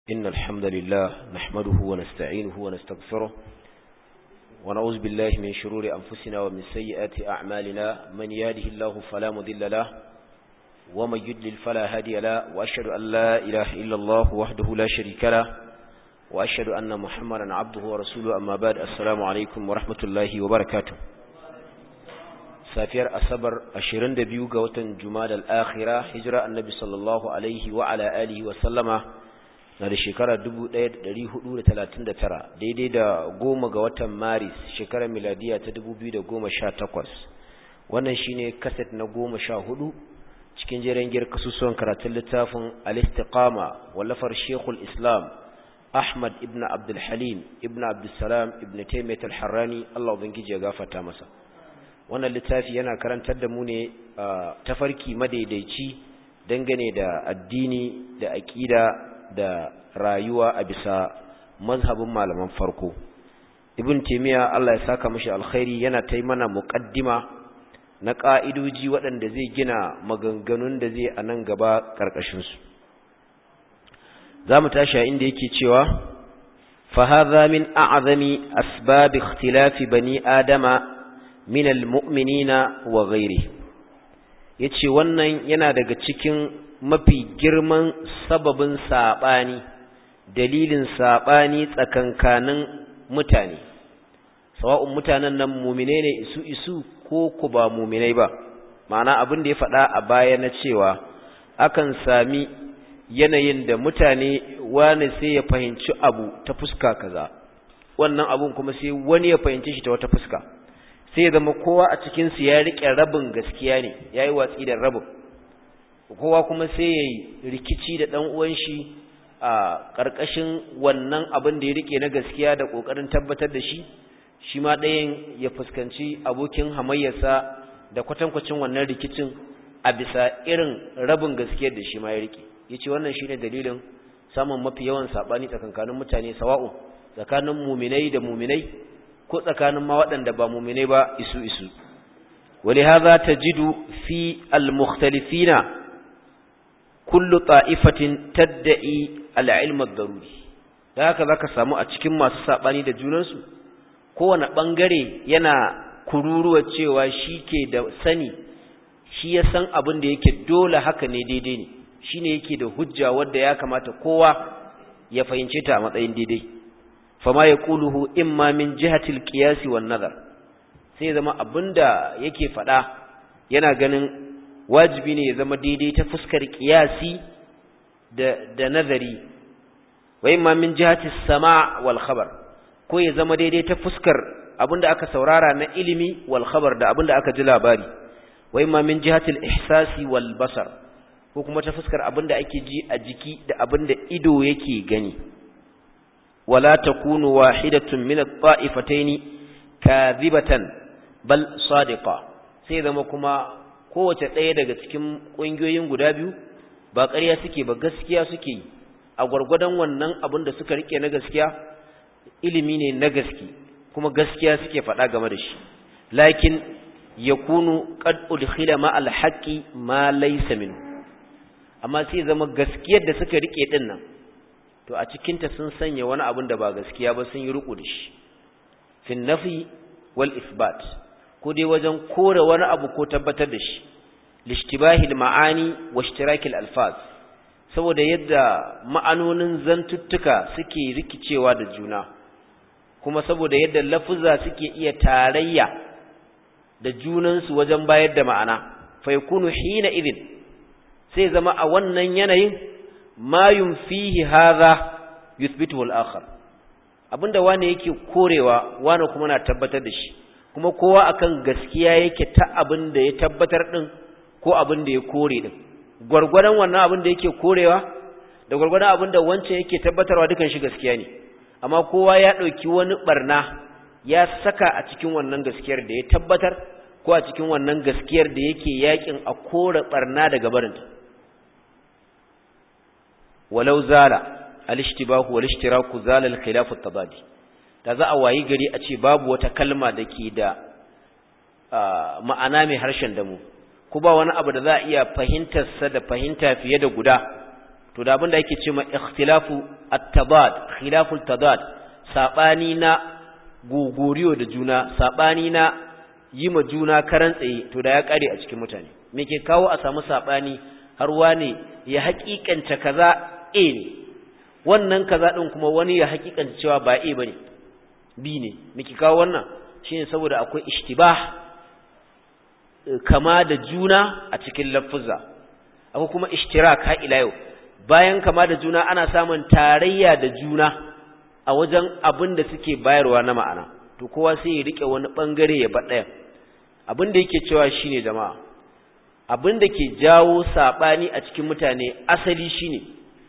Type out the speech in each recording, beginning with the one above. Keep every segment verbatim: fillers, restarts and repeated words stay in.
إن الحمد لله نحمده ونستعينه ونستغفره ونعوذ بالله من شرور أنفسنا ومن سيئات أعمالنا من يهده الله فلا مضل له ومن يضلل فلا هادي له وأشهد أن لا إله إلا الله وحده لا شريك له وأشهد أن محمدا عبده ورسوله أما بعد السلام عليكم ورحمة الله وبركاته safiyar asabar ashirin da biyu ga watan Jumadal Akhira hijira annabi sallallahu alaihi wa ala alihi wa sallama na da shekara dubu ɗaya da ɗari hudu da talatin da tara daidai da goma ga watan Maris shekarar miladiya ta dubu biyu da goma sha takwas wannan shine kaset na goma sha hudu cikin jerin gir kasusuwan karatun littafin al-istiqama wallafar Sheikhul Islam Ahmad ibn Abdul Halim ibn Abdul Salam ibn Taymiyyah al-Harrani Allah ubangiji ya gafarta masa wannan littafi yana karantar da mu ne tafarki madaidaici dangane da addini da aqida da rayuwa a bisa mazhabin malaman farko ibn taymiya Allah ya saka mishi alkhairi yana tai mana muqaddima na ka'idoji waɗanda zai gina maganganun da zai a nan gaba karkashin su zamu tashi inda yake cewa fa hadha min a'zami asbab ikhtilafi bani adama min almu'minina wa ghairihi yace wannan yana daga cikin mafi girman sababin sabani dalilin sabani tsakankanin mutane sawa'un mutanen nan mu'mine ne isu isu ko ku ba mu'minai ba ma'ana abin da ya faɗa a baya na cewa akan sami yanayin da mutane wani sai ya fahimci abu ta fuska kaza wannan abun kuma sai wani ya fahimci shi ta wata fuska sai ya zama kowa a cikinsu ya riƙe rabin gaskiya ne ya yi watsi da rabin kowa kuma sai ya yi rikici da ɗan uwan shi a ƙarƙashin wannan abin da ya riƙe na gaskiya da ƙoƙarin tabbatar da shi shi ma ɗayan ya fuskanci abokin hamayyarsa da kwatankwacin wannan rikicin a bisa irin rabin gaskiyar da shi ma ya riƙe ya ce wannan shi ne dalilin samun mafi yawan saɓani tsakankanin mutane sawa'u tsakanin muminai da muminai ko tsakanin ma waɗanda ba mu'mine ba isu isu walihaza tajidu fi al-mukhtalifina kullu ta'ifatin tad'i al-ilm ad-daruri da haka zaka samu a cikin masu sabani da junansu kowane bangare yana kururuwa cewa shike da sani shi ya san abin da yake dole haka ne daidai ne shine yake da hujja wanda ya kamata kowa ya fahimce ta a matsayin daidai fama ya kuluhu imma min jihatil qiyasi wan nazar sai zama abinda yake fada yana ganin wajibi ne ya zama daidai ta fuskar qiyasi da da nazari wa imma min jihatis sama' wal khabar ko ya zama daidai ta fuskar abinda aka saurara na ilimi wal khabar da abinda aka ji labari wa imma min jihatil ihsasi wal basar ko kuma ta fuskar abinda ake ji a jiki da abinda ido yake gani ولا تكون واحدة من الطائفتين كاذبة بل صادقة sai zama kuma kowace ɗaya daga cikin ƙungiyoyin guda biyu ba ƙarya suke ba gaskiya suke yi a gwargwadon wannan abin da suka rike na gaskiya ilimi ne na gaske kuma gaskiya suke faɗa game da shi lakin yakunu qad udkhila ma al-haqqi ma laysa min amma sai zama gaskiyar da suka rike din nan to a cikinta sun sanya wani abin da ba gaskiya ba sun yi ruku da shi fin nafi wal isbat ko dai wajen kore wani abu ko tabbatar da shi lishtibahil ma'ani wa ishtirakil alfaz saboda yadda ma'anonin zantuttuka suke rikicewa da juna kuma saboda yadda lafuzza suke iya tarayya da junansu wajen bayar da ma'ana fa yakunu hina idin sai zama a wannan yanayin ma yunfihi hadha yuthbituhu al-akhar abinda wani yake korewa wani kuma na tabbatar da shi kuma kowa akan gaskiya yake ta abinda ya tabbatar din ko abinda ya kore din gurgurdan wannan abinda yake korewa da gurgurdan abinda wancan yake tabbatarwa dukan shi gaskiya ne amma kowa ya dauki wani barna ya saka a cikin wannan gaskiyar da ya tabbatar ko a cikin wannan gaskiyar da yake yakin a kore barna daga barinta walau zala al-ishtibahu wal-ishtiraku zala al-khilaf at-tabadi da za a wayi gari a ce babu wata kalma dake da ma'ana mai harshen damu ko ba wani abu da za a iya fahimtar sa da fahimta fiye da guda to da abin da yake cewa ikhtilafu at-tadad khilaful tadad sabani na gogoriyo da juna sabani na yi ma juna karan tsaye to da ya kare a cikin mutane me ke kawo a samu sabani har wani ya hakikanta kaza A ne wannan kaza din kuma wani ya hakikanta cewa ba A bane B ne me ke kawo wannan shine saboda akwai ishtibah kama da juna a cikin lafuzza akwai kuma ishtirak har ila yau bayan kama da juna ana samun tarayya da juna a wajen abin da suke bayarwa na ma'ana to kowa sai ya rike wani bangare ya bar ɗaya abin da yake cewa shine jama'a abin da ke jawo sabani a cikin mutane asali shine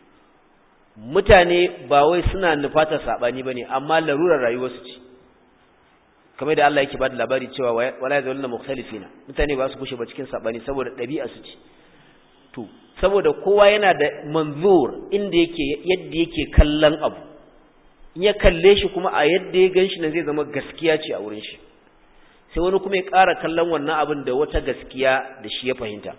mutane ba wai suna nufata sabani bane amma larurar rayuwarsu ce kamar da Allah yake ba da labari cewa wala yazaluna mukhtalifina mutane ba su kushe ba cikin sabani saboda dabi'a su ce to saboda kowa yana da manzur inda yake yadda yake kallon abu in ya kalle shi kuma a yadda ya ganshi nan zai zama gaskiya ce a wurin shi sai wani kuma ya ƙara kallon wannan abin da wata gaskiya da shi ya fahimta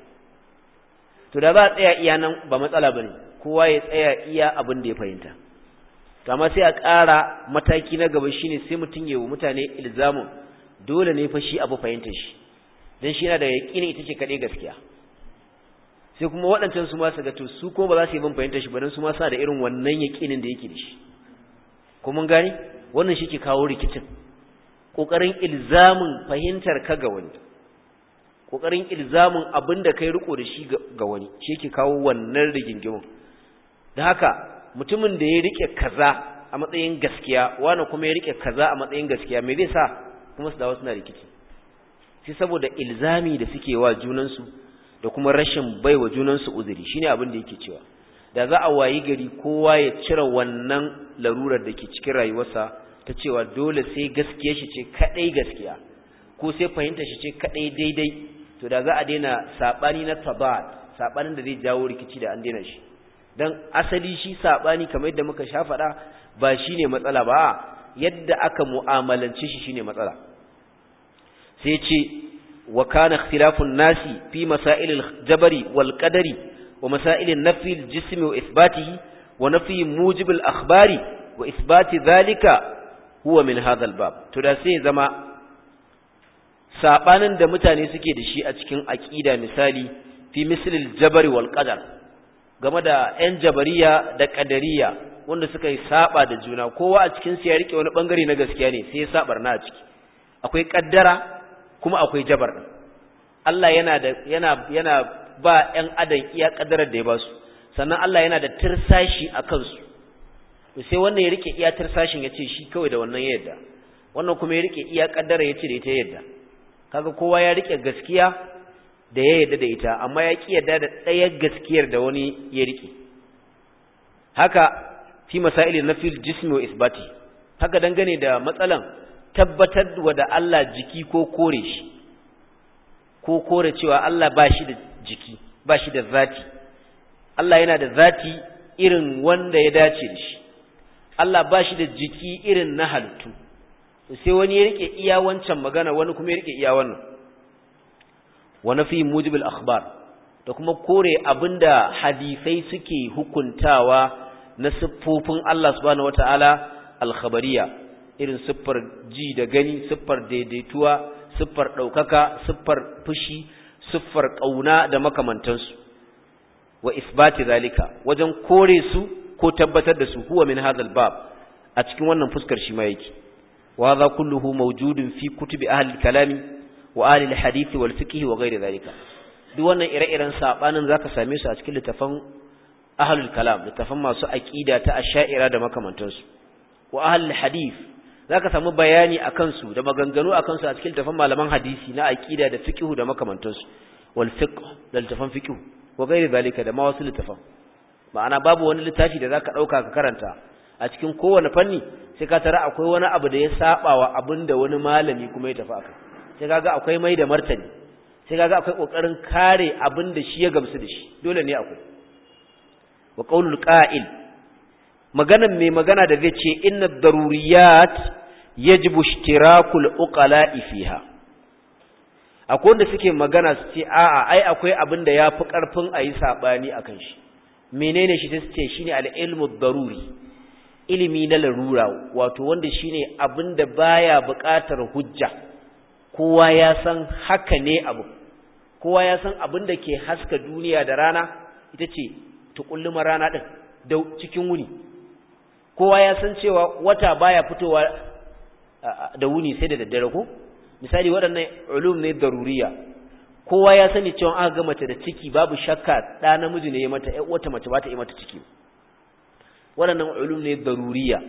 to da za a tsaya iya nan ba matsala bane kowa ya tsaya iya abin da ya fahimta to amma sai a ƙara mataki na gaba shine sai mutum ya yi wa mutane ilzamin dole ne fa shi abu fahimtar shi dan shi yana da yaƙini ita ce kaɗai gaskiya sai kuma waɗancan su ma su ga to su ko ba za su yi bin fahimtar shi ba dan su ma suna da irin wannan yaƙinin da yake da shi ko mun gane wannan shi ke kawo rikicin kokarin ilzamin fahimtar ka ga wani kokarin ilzamin abinda kai riko da shi ga wani shi ke kawo wannan rigingimin da haka mutumin da ya rike kaza a matsayin gaskiya wani kuma ya rike kaza a matsayin gaskiya me zai sa kuma su dawo suna rikici sai saboda ilzami da suke wa junansu da kuma rashin baiwa junansu uzuri shine abin da yake cewa da za a wayi gari kowa ya cire wannan larurar da ke cikin rayuwarsa ta cewa dole sai gaskiya shi ce kadai gaskiya ko sai fahimta shi ce kadai daidai to da za a daina sabani na tabat sabanin da zai jawo rikici da an daina shi dan asali shi sabani kamar yadda muka sha faɗa ba shine matsala ba yadda aka mu'amalance shi shine matsala sai ce wa kana ikhtilafun nasi fi masail al-jabri wal qadari wa masail an-nafi al-jismi wa ithbatihi wa nafi mujib al-akhbari wa ithbati dhalika huwa min hadha al-bab to da sai zama sabanin da mutane suke da shi a cikin aqida misali fi misl al-jabr wal qadar game da ƴan jabariya da qadariya wanda suka yi saba da juna kowa a cikin su ya rike wani bangare na gaskiya ne sai ya sabar na a ciki akwai kaddara kuma akwai jabar din Allah yana da yana yana ba ƴan adam iya kaddarar da ya ba su sannan Allah yana da tirsashi a kansu to sai wannan ya rike iya tirsashin yace shi kawai da wannan ya yadda wannan kuma ya rike iya kaddara yace da ita yadda kaga kowa ya rike gaskiya da ya yadda da ita amma ya ki yadda da ɗayar gaskiyar da wani ya rike haka fi masailin nafil jismi wa isbati haka dangane da matsalan tabbatar wa da Allah jiki ko kore shi ko kore cewa Allah ba shi da jiki ba shi da zati Allah yana da zati irin wanda ya dace da shi Allah ba shi da jiki irin na halittu sai wani ya rike iya wancan magana wani kuma ya rike iya wannan wa nafi mujibul akhbar da kuma kore abinda hadisai suke hukuntawa na siffofin Allah subhanahu wataala al-khabariya irin siffar ji da gani siffar daidaituwa siffar daukaka siffar fushi siffar kauna da makamantansu wa isbati zalika wajen kore su ko tabbatar da su huwa min hadha al-bab a cikin wannan fuskar shi ma yake wa hadha kulluhu mawjudun fi kutubi ahli al-kalami wa ahli al-hadith wal fiqh wa ghayr zalika duk wannan ire-iren sabanin zaka same su a cikin littafan ahli al-kalam littafan masu aqida ta ash'ira da makamantansu wa ahli al-hadith zaka samu bayani akan su da maganganu akan su a cikin littafan malaman hadisi na aqida da fiqh da makamantansu wal fiqh da littafan fiqh wa ghayr zalika da ma wasu littafan ma'ana babu wani littafi da zaka dauka ka karanta a cikin kowane fanni sai ka tara akwai wani abu da ya sabawa abinda wani malami kuma ya tafi akai sai kaga akwai mai da martani sai kaga akwai kokarin kare abinda shi ya gamsu da shi dole ne akwai wa qaulul qa'il maganan mai magana da zai ce inna daruriyat yajibu ishtirakul uqala'i fiha akwai wanda suke magana su ce a'a ai akwai abinda yafi karfin ayi sabani akan shi menene shi tace shine al-ilmu daruri ilimi na larura wato wanda shine abinda baya buƙatar hujja kowa ya san haka ne abu kowa ya san abinda ke haska duniya da rana ita ce tukulluma rana din da cikin wuni kowa ya san cewa wata baya fitowa da wuni sai da daddare ko misali waɗannan ulum ne daruriya kowa ya sani cewa aka ga mace da ciki babu shakka da namiji ne ya mata ai wata mace ba ta yi mata ciki waɗannan ulum ne daruriya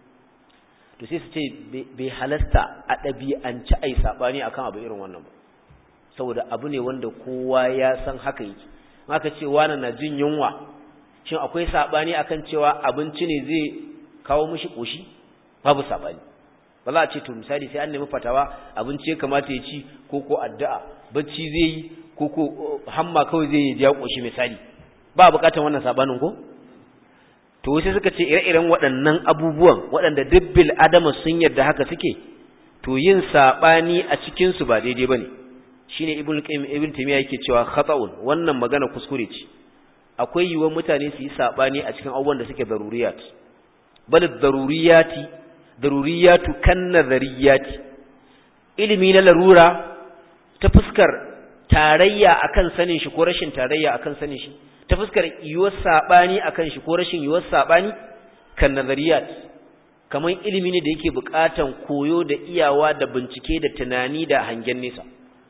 to sai su ce bai halasta a ɗabi'ance ai sabani akan abu irin wannan ba saboda abu ne wanda kowa ya san haka yake aka ce wani na jin yunwa shin akwai sabani akan cewa abinci ne zai kawo mishi koshi babu sabani ba za a ce to misali sai an nemi fatawa abinci ya kamata ya ci ko ko addu'a bacci zai yi ko ko hamma kawai zai yi ya koshi misali ba bukatar wannan sabanin ko to sai suka ce ire-iren waɗannan abubuwan waɗanda dubbil adama sun yarda haka suke to yin sabani a cikin su ba daidai bane shine ibnu qayyim ibn taymiya yake cewa khata'un wannan magana kuskure ce akwai yiwuwar mutane su yi sabani a cikin abubuwan da suke daruriyat bal daruriyati daruriyatu kan nazariyati ilimi na larura ta fuskar tarayya akan sanin shi ko rashin tarayya akan sanin shi ta fuskar yiwuwar sabani akan shi ko rashin yiwuwar sabani kan nazariyat kaman ilimi ne da yake bukatan koyo da iyawa da bincike da tunani da hangen nesa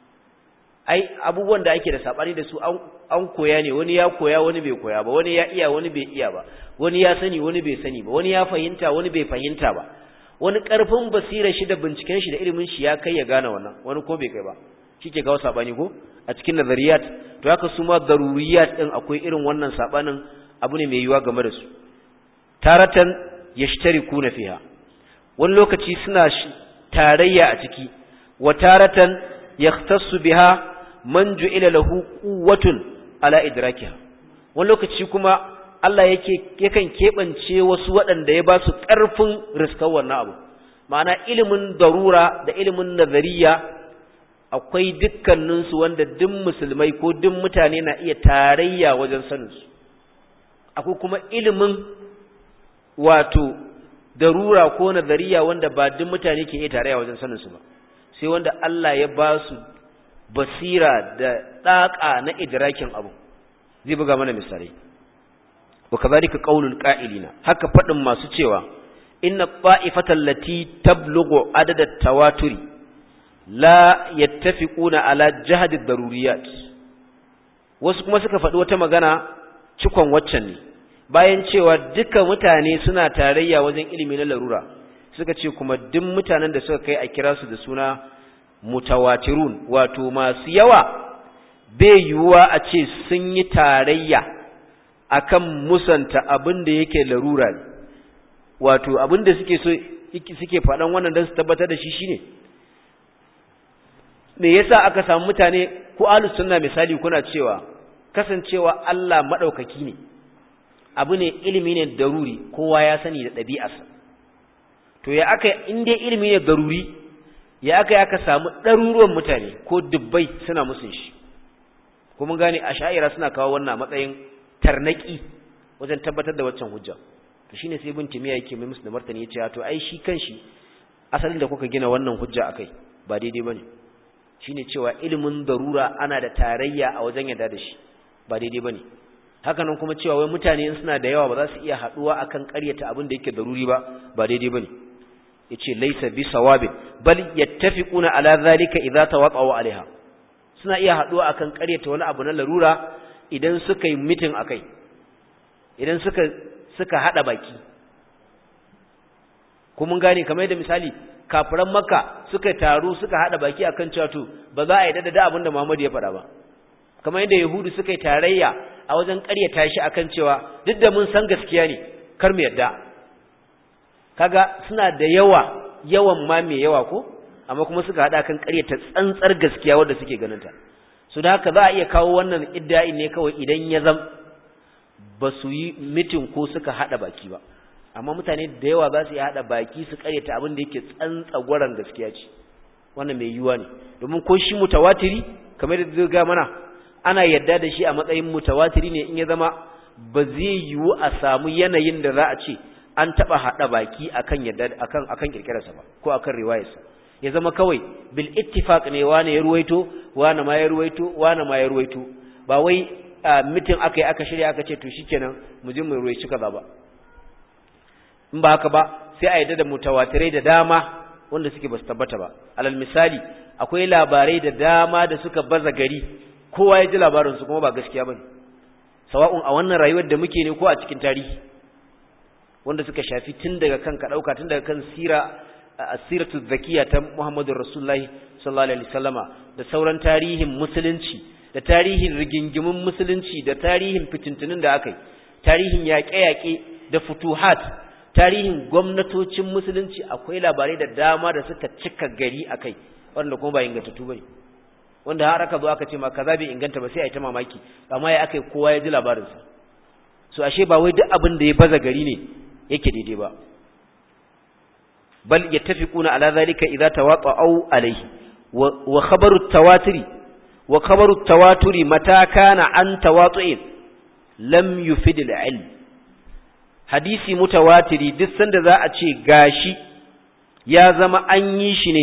ai abubuwan da ake da sabani da su an koya ne wani ya koya wani bai koya ba wani ya iya wani bai iya ba wani ya sani wani bai sani ba wani ya fahimta wani bai fahimta ba wani karfin basira shi da binciken shi da ilimin shi ya kai ya gane wannan wani ko bai kai ba shike ga sabani ko a cikin nazariyat to haka su ma daruriyat din akwai irin wannan sabanin abu ne mai yiwa game da su taratan yashtarikuna fiha wani lokaci suna tarayya a ciki wa taratan yahtassu biha man ju'ila lahu quwwatun ala idrakiha wani lokaci kuma Allah yake yakan kebance wasu waɗanda ya ba su ƙarfin riskar wannan abu ma'ana ilimin darura da ilimin nazariya akwai dukkanin su wanda duk musulmai ko duk mutane na iya tarayya wajen sanin su akwai kuma ilimin wato darura ko nazariya wanda ba duk mutane ke iya tarayya wajen sanin su ba sai wanda Allah ya ba su basira da ɗaƙa na idrakin abu zai buga mana misali wa kadhalika qaulul qa'ilina haka fadin masu cewa inna ta'ifatan lati tablughu adad at-tawaturi la yattafiquna ala jahd ad-daruriyat wasu kuma suka faɗi wata magana cikon waccan ne bayan cewa duka mutane suna tarayya wajen ilimi na larura suka ce kuma duk mutanen da suka kai a kira su da suna mutawatirun wato masu yawa bai yiwuwa a ce sun yi tarayya akan musanta abin da yake larura ne wato abin da suke so suke faɗan wannan don su tabbatar da shi shine me yasa aka samu mutane ko ahlus sunna misali kuna cewa kasancewa Allah madaukaki ne abu ne ilimi ne daruri kowa ya sani da ɗabi'arsa to ya aka in dai ilimi ne daruri ya aka aka samu ɗaruruwan mutane ko dubbai suna musun shi ko mun gane ash'aira suna kawo wannan matsayin tarnaki wajen tabbatar da waccan hujja to shine sai ibn timiya yake mai musu da martani yace to ai shi kanshi asalin da kuka gina wannan hujja akai ba daidai bane shine cewa ilimin darura ana da tarayya a wajen yadda da shi ba daidai bane haka nan kuma cewa wai mutane suna da yawa ba za su iya haduwa akan ƙaryata abin da yake daruri ba ba daidai bane yace laysa bi sawabin bal yattafiquna ala zalika idza tawaqa'u alaiha suna iya haduwa akan ƙaryata wani abu na larura idan suka yi meeting akai idan suka suka hada baki kuma gane kamar yadda misali kafiran makka suka taru suka hada baki akan cewa to ba za a yi da abin da Muhammad ya faɗa ba kamar yadda yahudu suka yi tarayya a wajen ƙaryata shi akan cewa duk da mun san gaskiya ne kar mu yadda kaga suna da yawa yawan ma mai yawa ko amma kuma suka hada kan ƙaryata tsantsar gaskiya wanda suke ganin ta so da haka za a iya kawo wannan idda'i ne kawai idan ya zam ba su yi mitin ko suka hada baki ba amma mutane da yawa za su iya hada baki su ƙaryata abin da yake tsantsagwaran gaskiya ce wannan mai yiwuwa ne domin ko shi mutawatiri kamar da zai ga mana ana yadda da shi a matsayin mutawatiri ne in ya zama ba zai yiwu a samu yanayin da za a ce an taba hada baki akan yadda akan akan kirkirarsa ba ko akan riwayarsa ya zama kawai bil ittifaq ne wani ya ruwaito wani ma ya ruwaito wani ma ya ruwaito ba wai mitin akai aka shirya aka ce to shikenan mu je mu ruwaici kaza ba in ba haka ba sai a yadda da mutawatirai da dama wanda suke basu tabbata ba alal misali akwai labarai da dama da suka baza gari kowa ya ji labarin su kuma ba gaskiya bane sawa'un a wannan rayuwar da muke ne ko a cikin tarihi wanda suka shafi tun daga kan ka dauka tun daga kan sira asiratu zakiya ta Muhammadur Rasulullahi sallallahu alaihi wasallama da sauran tarihin musulunci da tarihin rigingimin musulunci da tarihin fitintunin da aka yi tarihin yaƙe-yaƙe da futuhat tarihin gwamnatocin musulunci akwai labarai da dama da suka cika gari akai wanda kuma ba ingantattu bane wanda har aka zo aka ce ma kaza bai inganta ba sai a yi ta mamaki amma ya akai kowa ya ji labarin sa so ashe ba wai duk abin da ya baza gari ne yake daidai ba bal yattafiquna ala zalika idza tawata'u alayhi wa khabaru at-tawaturi wa khabaru at-tawaturi mata kana an tawatu'in lam yufid al-ilm hadisi mutawatiri duk sanda za a ce gashi ya zama an yi shi ne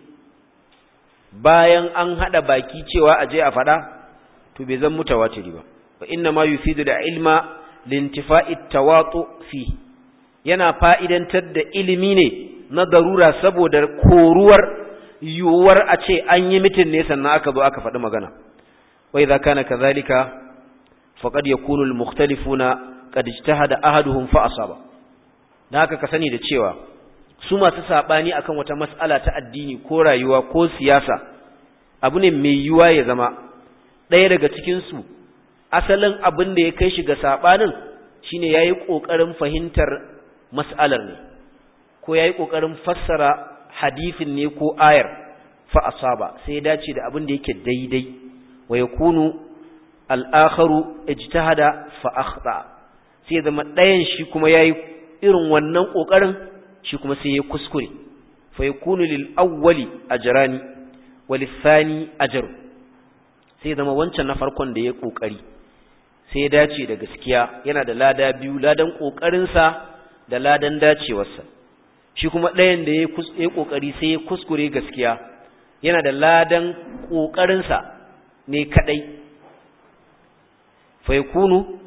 bayan an hada baki cewa aje a fada to bai zan mutawatiri ba wa inna ma yufidu al-ilma lintifa'i at-tawatu fi yana fa'idantar da ilimi ne na darura saboda koruwar yuwar a ce an yi mitin ne sannan aka zo aka faɗi magana wa idza kana kadhalika faqad yakunu al-mukhtalifuna qad ijtahada ahaduhum fa asaba dan haka ka sani da cewa su masu sabani akan wata mas'ala ta addini ko rayuwa ko siyasa abu ne mai yuwa ya zama ɗaya daga cikin su asalin abin da ya kai shi ga sabanin shine yayi kokarin fahimtar mas'alar ne ko yayi kokarin fassara hadisin ne ko ayar fa asaba sai ya dace da abin da yake daidai wa yakunu al-akharu ijtahada fa akhta sai zama ɗayan shi kuma yayi irin wannan kokarin shi kuma sai ya kuskure fa yakunu lil awwali ajrani wa lis thani ajr sai zama wancan na farkon da ya kokari sai ya dace da gaskiya yana da lada biyu ladan kokarin sa da ladan dacewarsa shi kuma ɗayan da ya yi kokari sai ya kuskure gaskiya yana da ladan kokarin sa ne kadai fa yakunu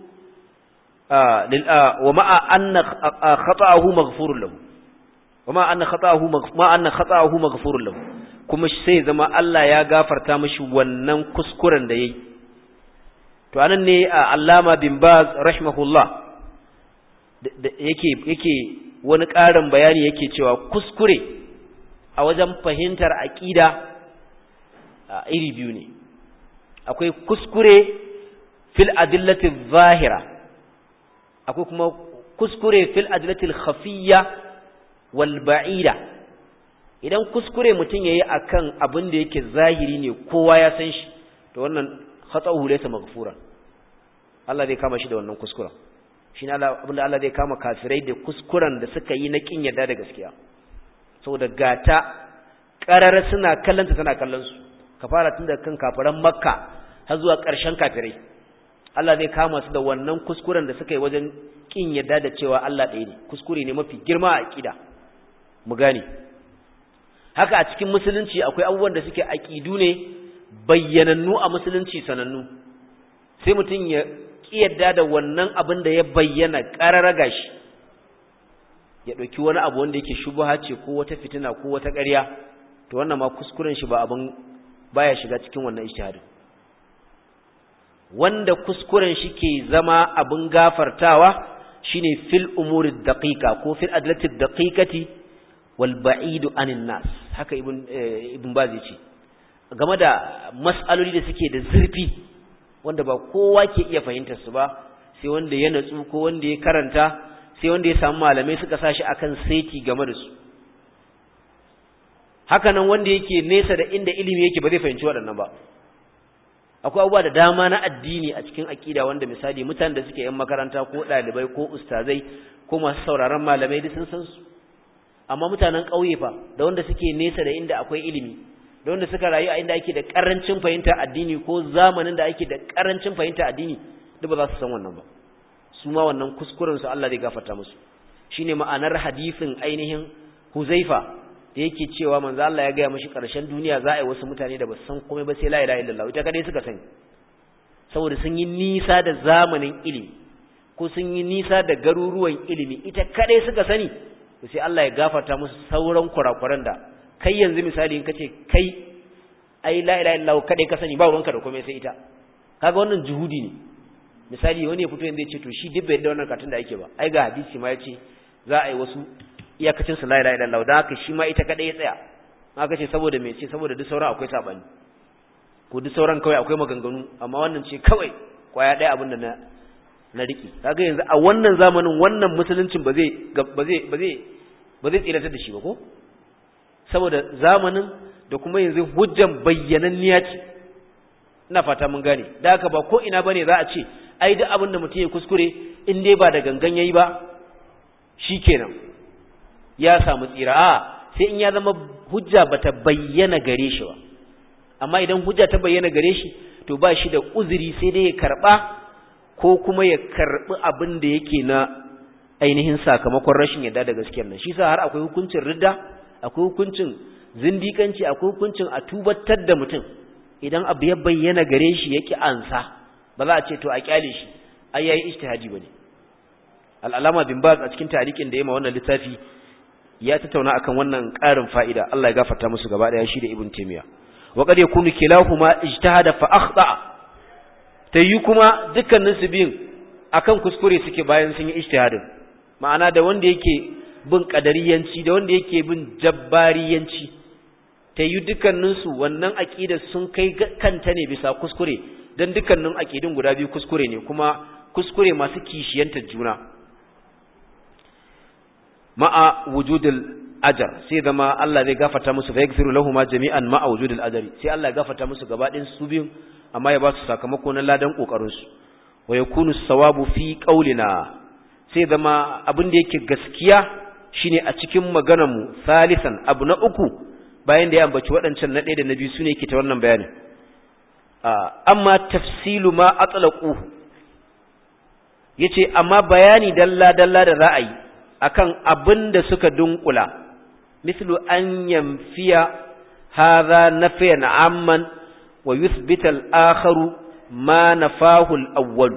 wa ma'a anna khata'ahu maghfurun lahu wa ma'a anna khata'ahu ma anna khata'ahu maghfurun lahu kuma sai zama Allah ya gafarta mishi wannan kuskuren da yayi to anan ne Allama bin Baz rahimahullah yake yake wani ƙarin bayani yake cewa kuskure a wajen fahimtar aqida iri biyu ne akwai kuskure fil adillati zahira akwai kuma kuskure fil adillati khafiyya wal ba'ida idan kuskure mutun yayi akan abin da yake zahiri ne kowa ya san shi to wannan khata'uhu laysa maghfuran Allah zai kama shi da wannan kuskuren shine Allah abinda Allah zai kama kafirai da kuskuren da suka yi na kin yarda da gaskiya saboda gata qarara suna kallanta tana kallon su ka fara tun daga kan kafiran Makka har zuwa ƙarshen kafirai Allah zai kama su da wannan kuskuren da suka yi wajen kin yarda da cewa Allah ɗaya ne kuskure ne mafi girma a aqida mu gane haka a cikin musulunci akwai abubuwan da suke aqidu ne bayyanannu a musulunci sanannu sai mutum ya kiyarda da wannan abin da ya bayyana ƙarara gashi ya ɗauki wani abu wanda yake shubha ce ko wata fitina ko wata ƙarya to wannan ma kuskuren shi ba abin baya shiga cikin wannan ijtihadin wanda kuskuren shi ke zama abin gafartawa shine fil umuri daqiqa ko fil adlati daqiqati wal ba'id anin nas haka ibn ibn Baz yace game da mas'aloli da suke da zurfi wanda ba kowa ke iya fahimtar su ba sai wanda ya natsu ko wanda ya karanta sai wanda ya samu malamai suka sashi akan saiti game da su haka nan wanda yake nesa da inda ilimi yake ba zai fahimci waɗannan ba akwai abubuwa da dama na addini a cikin aqida wanda misali mutanen da suke yan makaranta ko dalibai ko ustazai ko masu sauraron malamai duk sun san su amma mutanen ƙauye fa da wanda suke nesa da inda akwai ilimi da wanda suka rayu a inda ake da karancin fahimta addini ko zamanin da ake da karancin fahimta addini duk ba za su san wannan ba su ma wannan kuskuren su Allah zai gafarta musu shine ma'anar hadisin ainihin Huzaifa da yake cewa manzo Allah ya ga mishi karshen duniya za a yi wasu mutane da ba su san komai ba sai la ilaha illallah ita kadai suka sani saboda sun yi nisa da zamanin ilimi ko sun yi nisa da garuruwan ilimi ita kadai suka sani sai Allah ya gafarta musu sauran kurakuran da kai yanzu misali in kace kai ai la ilaha illallah kadai ka sani ba ruwanka da komai sai ita kaga wannan juhudi ne misali wani ya fito yanzu ya ce to shi dibbe da wannan katun da yake ba ai ga hadisi ma yace za a yi wasu iyakacin su la ilaha illallah da haka shi ma ita kadai ya tsaya aka ce saboda me ce saboda duk sauran akwai sabani ko duk sauran kawai akwai maganganu amma wannan ce kawai kwaya daya abin da na na riki kaga yanzu a wannan zamanin wannan musuluncin ba zai ba zai ba zai ba zai tsiratar da shi ba ko saboda zamanin da kuma yanzu hujjan bayyananniya ce ina fata mun gane da haka ba ko ina bane za a ce ai duk abin da mutum ya kuskure in dai ba da gangan yayi ba shikenan ya samu tsira a sai in ya zama hujja bata bayyana gare shi ba amma idan hujja ta bayyana gare shi to ba shi da uzuri sai dai ya karba ko kuma ya karbi abin da yake na ainihin sakamakon rashin yadda da gaskiyar nan shi sa har akwai hukuncin ridda akwai hukuncin zindikanci akwai hukuncin a tubatar da mutum idan abu ya bayyana gare shi yake ansa ba za a ce to a kyale shi ai yayi ijtihadi bane al-alama bin baz a cikin tarihin da yayi ma wannan littafi ya tattauna akan wannan ƙarin fa'ida Allah ya gafarta musu gaba daya shi da ibn taymiya wa qad yakunu kilahuma ijtihada fa akhta tayi kuma dukkanin su biyun akan kuskure suke bayan sun yi ijtihadin ma'ana da wanda yake bin qadariyanci da wanda yake bin jabbariyanci tayi dukkanin su wannan aqida sun kai kanta ne bisa kuskure dan dukkanin aqidun guda biyu kuskure ne kuma kuskure masu kishiyantar juna ma'a wujudul ajar sai zama Allah zai gafarta musu fa yaghfiru lahumu jami'an ma'a wujudul ajri sai Allah ya gafarta musu gaba ɗayan su biyun amma ya ba su sakamako na ladan kokarin su wa yakunu sawabu fi qaulina sai zama abin da yake gaskiya shine a cikin maganar mu salisan abu na uku bayan da ya ambaci waɗancan na ɗaya da na biyu sune yake ta wannan bayanin amma tafsilu ma atlaqu yace amma bayani dalla dalla da ra'ayi akan abin da suka dunkula mislu an yamfiya hadha nafiyan amman wa yuthbita al-akharu ma nafahu al-awwal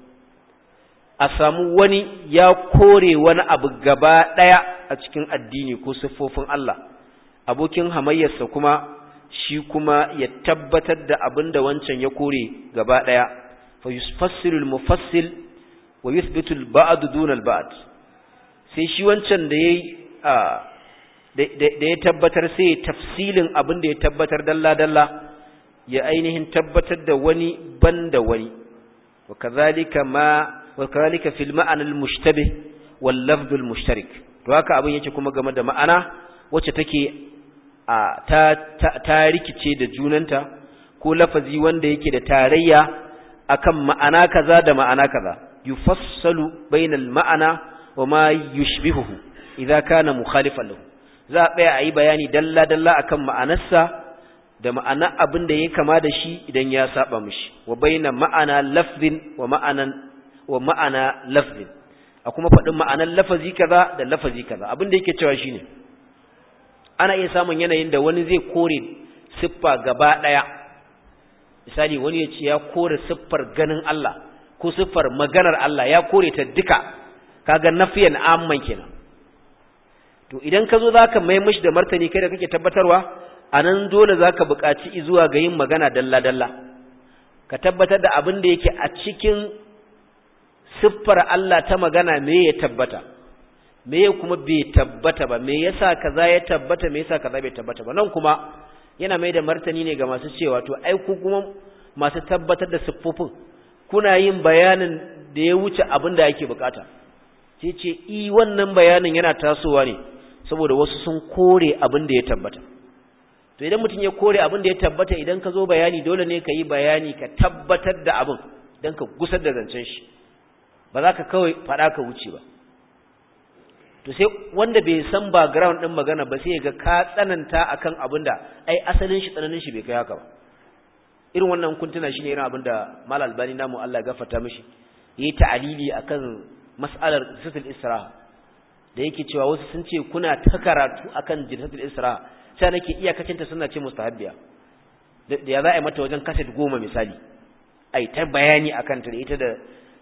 a samu wani ya kore wani abu gaba daya a cikin addini ko siffofin Allah abokin hamayyarsa kuma shi kuma ya tabbatar da abin da wancan ya kore gaba daya fa yufassiru al-mufassil wa yuthbitu al-ba'd duna al-ba'd sai shi wancan da ya da ya tabbatar sai tafsilin abin da ya tabbatar dalla-dalla ya ainihin tabbatar da wani banda wani wa kazalika ma wa kazalika fil ma'ana al-mushtabih wal lafz al-mushtarik to haka abin yake kuma game da ma'ana wacce take a ta ta rikice da junanta ko lafazi wanda yake da tarayya akan ma'ana kaza da ma'ana kaza yufassalu bainal ma'ana وما يشبهه إذا كان مخالفا له za a tsaya a yi bayani dalla-dalla akan ma'anarsa da ma'ana abin da ya kama da shi idan ya saba mishi wa baina ma'ana lafzin wa ma'anan wa ma'ana lafzin a kuma faɗin ma'anar lafazi kaza da lafazi kaza abin da yake cewa shine ana iya samun yanayin da wani zai kore siffa gaba ɗaya misali wani ya ce ya kore siffar ganin Allah ko siffar maganar Allah ya kore ta duka kaga nafiyan amman kenan to idan ka zo zaka mai mishi da martani kai da kake tabbatarwa anan dole zaka buƙaci zuwa ga yin magana dalla dalla ka tabbatar da abin da yake a cikin siffar Allah ta magana me ya tabbata me kuma bai tabbata ba me yasa kaza ya tabbata me yasa kaza bai tabbata ba nan kuma yana mai da martani ne ga masu cewa to ai ku kuma masu tabbatar da siffofin kuna yin bayanin da ya wuce abin da yake bukata sai ce i wannan bayanin yana tasowa ne saboda wasu sun kore abin da ya tabbata to idan mutum ya kore abin da ya tabbata idan ka zo bayani dole ne ka yi bayani ka tabbatar da abin don ka gusar da zancen shi ba za ka kawai faɗa ka wuce ba to sai wanda bai san background ɗin magana ba sai ga ka tsananta akan abin da ai asalin shi tsananin shi bai kai haka ba irin wannan kuntuna shine irin abin da Mal Albani namu Allah ya gafarta mishi yayi ta'alili akan mas'alar jinsatul isra da yake cewa wasu sun ce kuna ta karatu akan jinsatul isra sai nake iyakacinta suna ce mustahabbiya da ya za a yi mata wajen kaset goma misali ai ta bayani akan ta da ita da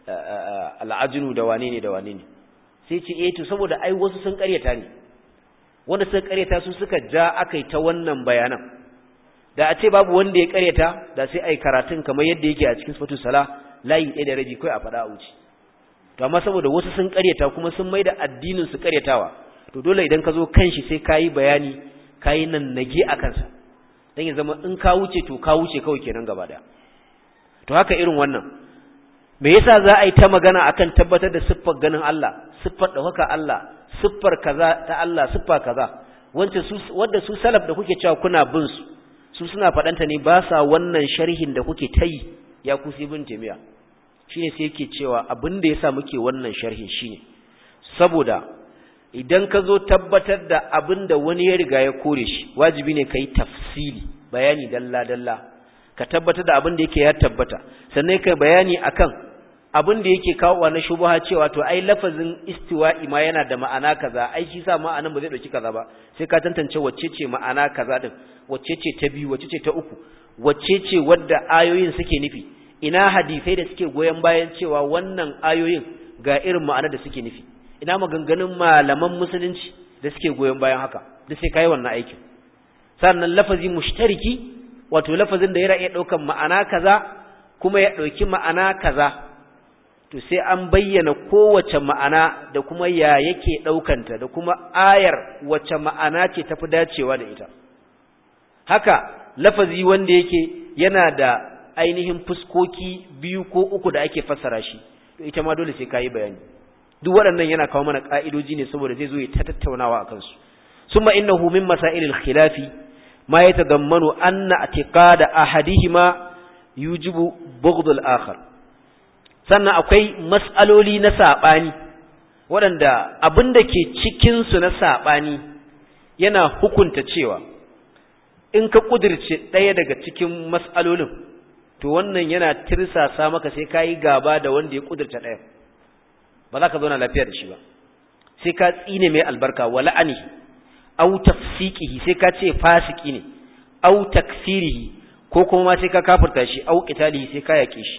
al'ajinu da wane ne da wane ne sai ce eh to saboda ai wasu sun karyata ne wanda suka karyata su suka ja akai ta wannan bayanan da a ce babu wanda ya karyata da sai ai karatun kamar yadda yake a cikin sifatu sala layi ɗaya da rabi kai a faɗa a wuce to amma saboda wasu sun karyata kuma sun maida addinin su karyatawa to dole idan ka zo kanshi sai kayi bayani kayi nan nage akan sa dan ya zama in ka wuce to ka wuce kawai kenan gaba daya to haka irin wannan me yasa za a yi ta magana akan tabbatar da siffar ganin Allah siffar dauka Allah siffar kaza ta Allah siffa kaza wanda su wanda su salaf da kuke cewa kuna bin su su suna fadanta ne ba sa wannan sharhin da kuke tayi ya kusi bin jami'a shine sai yake cewa abin da yasa muke wannan sharhin shine saboda idan ka zo tabbatar da abin da wani ya riga ya kore shi wajibi ne kai tafsili bayani dalla dalla ka tabbatar da abin da yake ya tabbata sannan kai bayani akan abin da yake kawo na shubha cewa to ai lafazin istiwa'i ma yana da ma'ana kaza ai shi sa ma'anan ba zai dauki kaza ba sai ka tantance wacce ce ma'ana kaza din wacce ce ta biyu wacce ce ta uku wacce ce wadda ayoyin suke nufi ina hadisai da suke goyen bayan cewa wannan ayoyin ga irin ma'anar da suke nufi ina maganganun malaman musulunci da suke goyen bayan haka da sai kai wannan aikin sannan lafazi mushtariki wato lafazin da yana iya daukan ma'ana kaza kuma ya dauki ma'ana kaza to sai an bayyana kowace ma'ana da kuma ya yake daukanta da kuma ayar wace ma'ana ce tafi dacewa da ita haka lafazi wanda yake yana da ainihin fuskoki biyu ko uku da ake fassara shi to ita ma dole sai kai bayani duk waɗannan yana kawo mana ka'idoji ne saboda zai zo ya tattaunawa akan su summa innahu min masailil khilafi ma yatadammanu anna i'tiqada ahadihima yujibu bughd al-akhar sannan akwai mas'aloli na sabani waɗanda abinda ke cikin su na sabani yana hukunta cewa in ka kudirce ɗaya daga cikin mas'alolin to wannan yana tirsasa maka sai kai gaba da wanda ya kudirce ɗaya ba za ka zauna lafiya da shi ba sai ka tsine mai albarka wa la'ani aw tafsiqihi sai ka ce fasiki ne aw takfirihi ko kuma sai ka kafirta shi aw qitalihi sai ka yake shi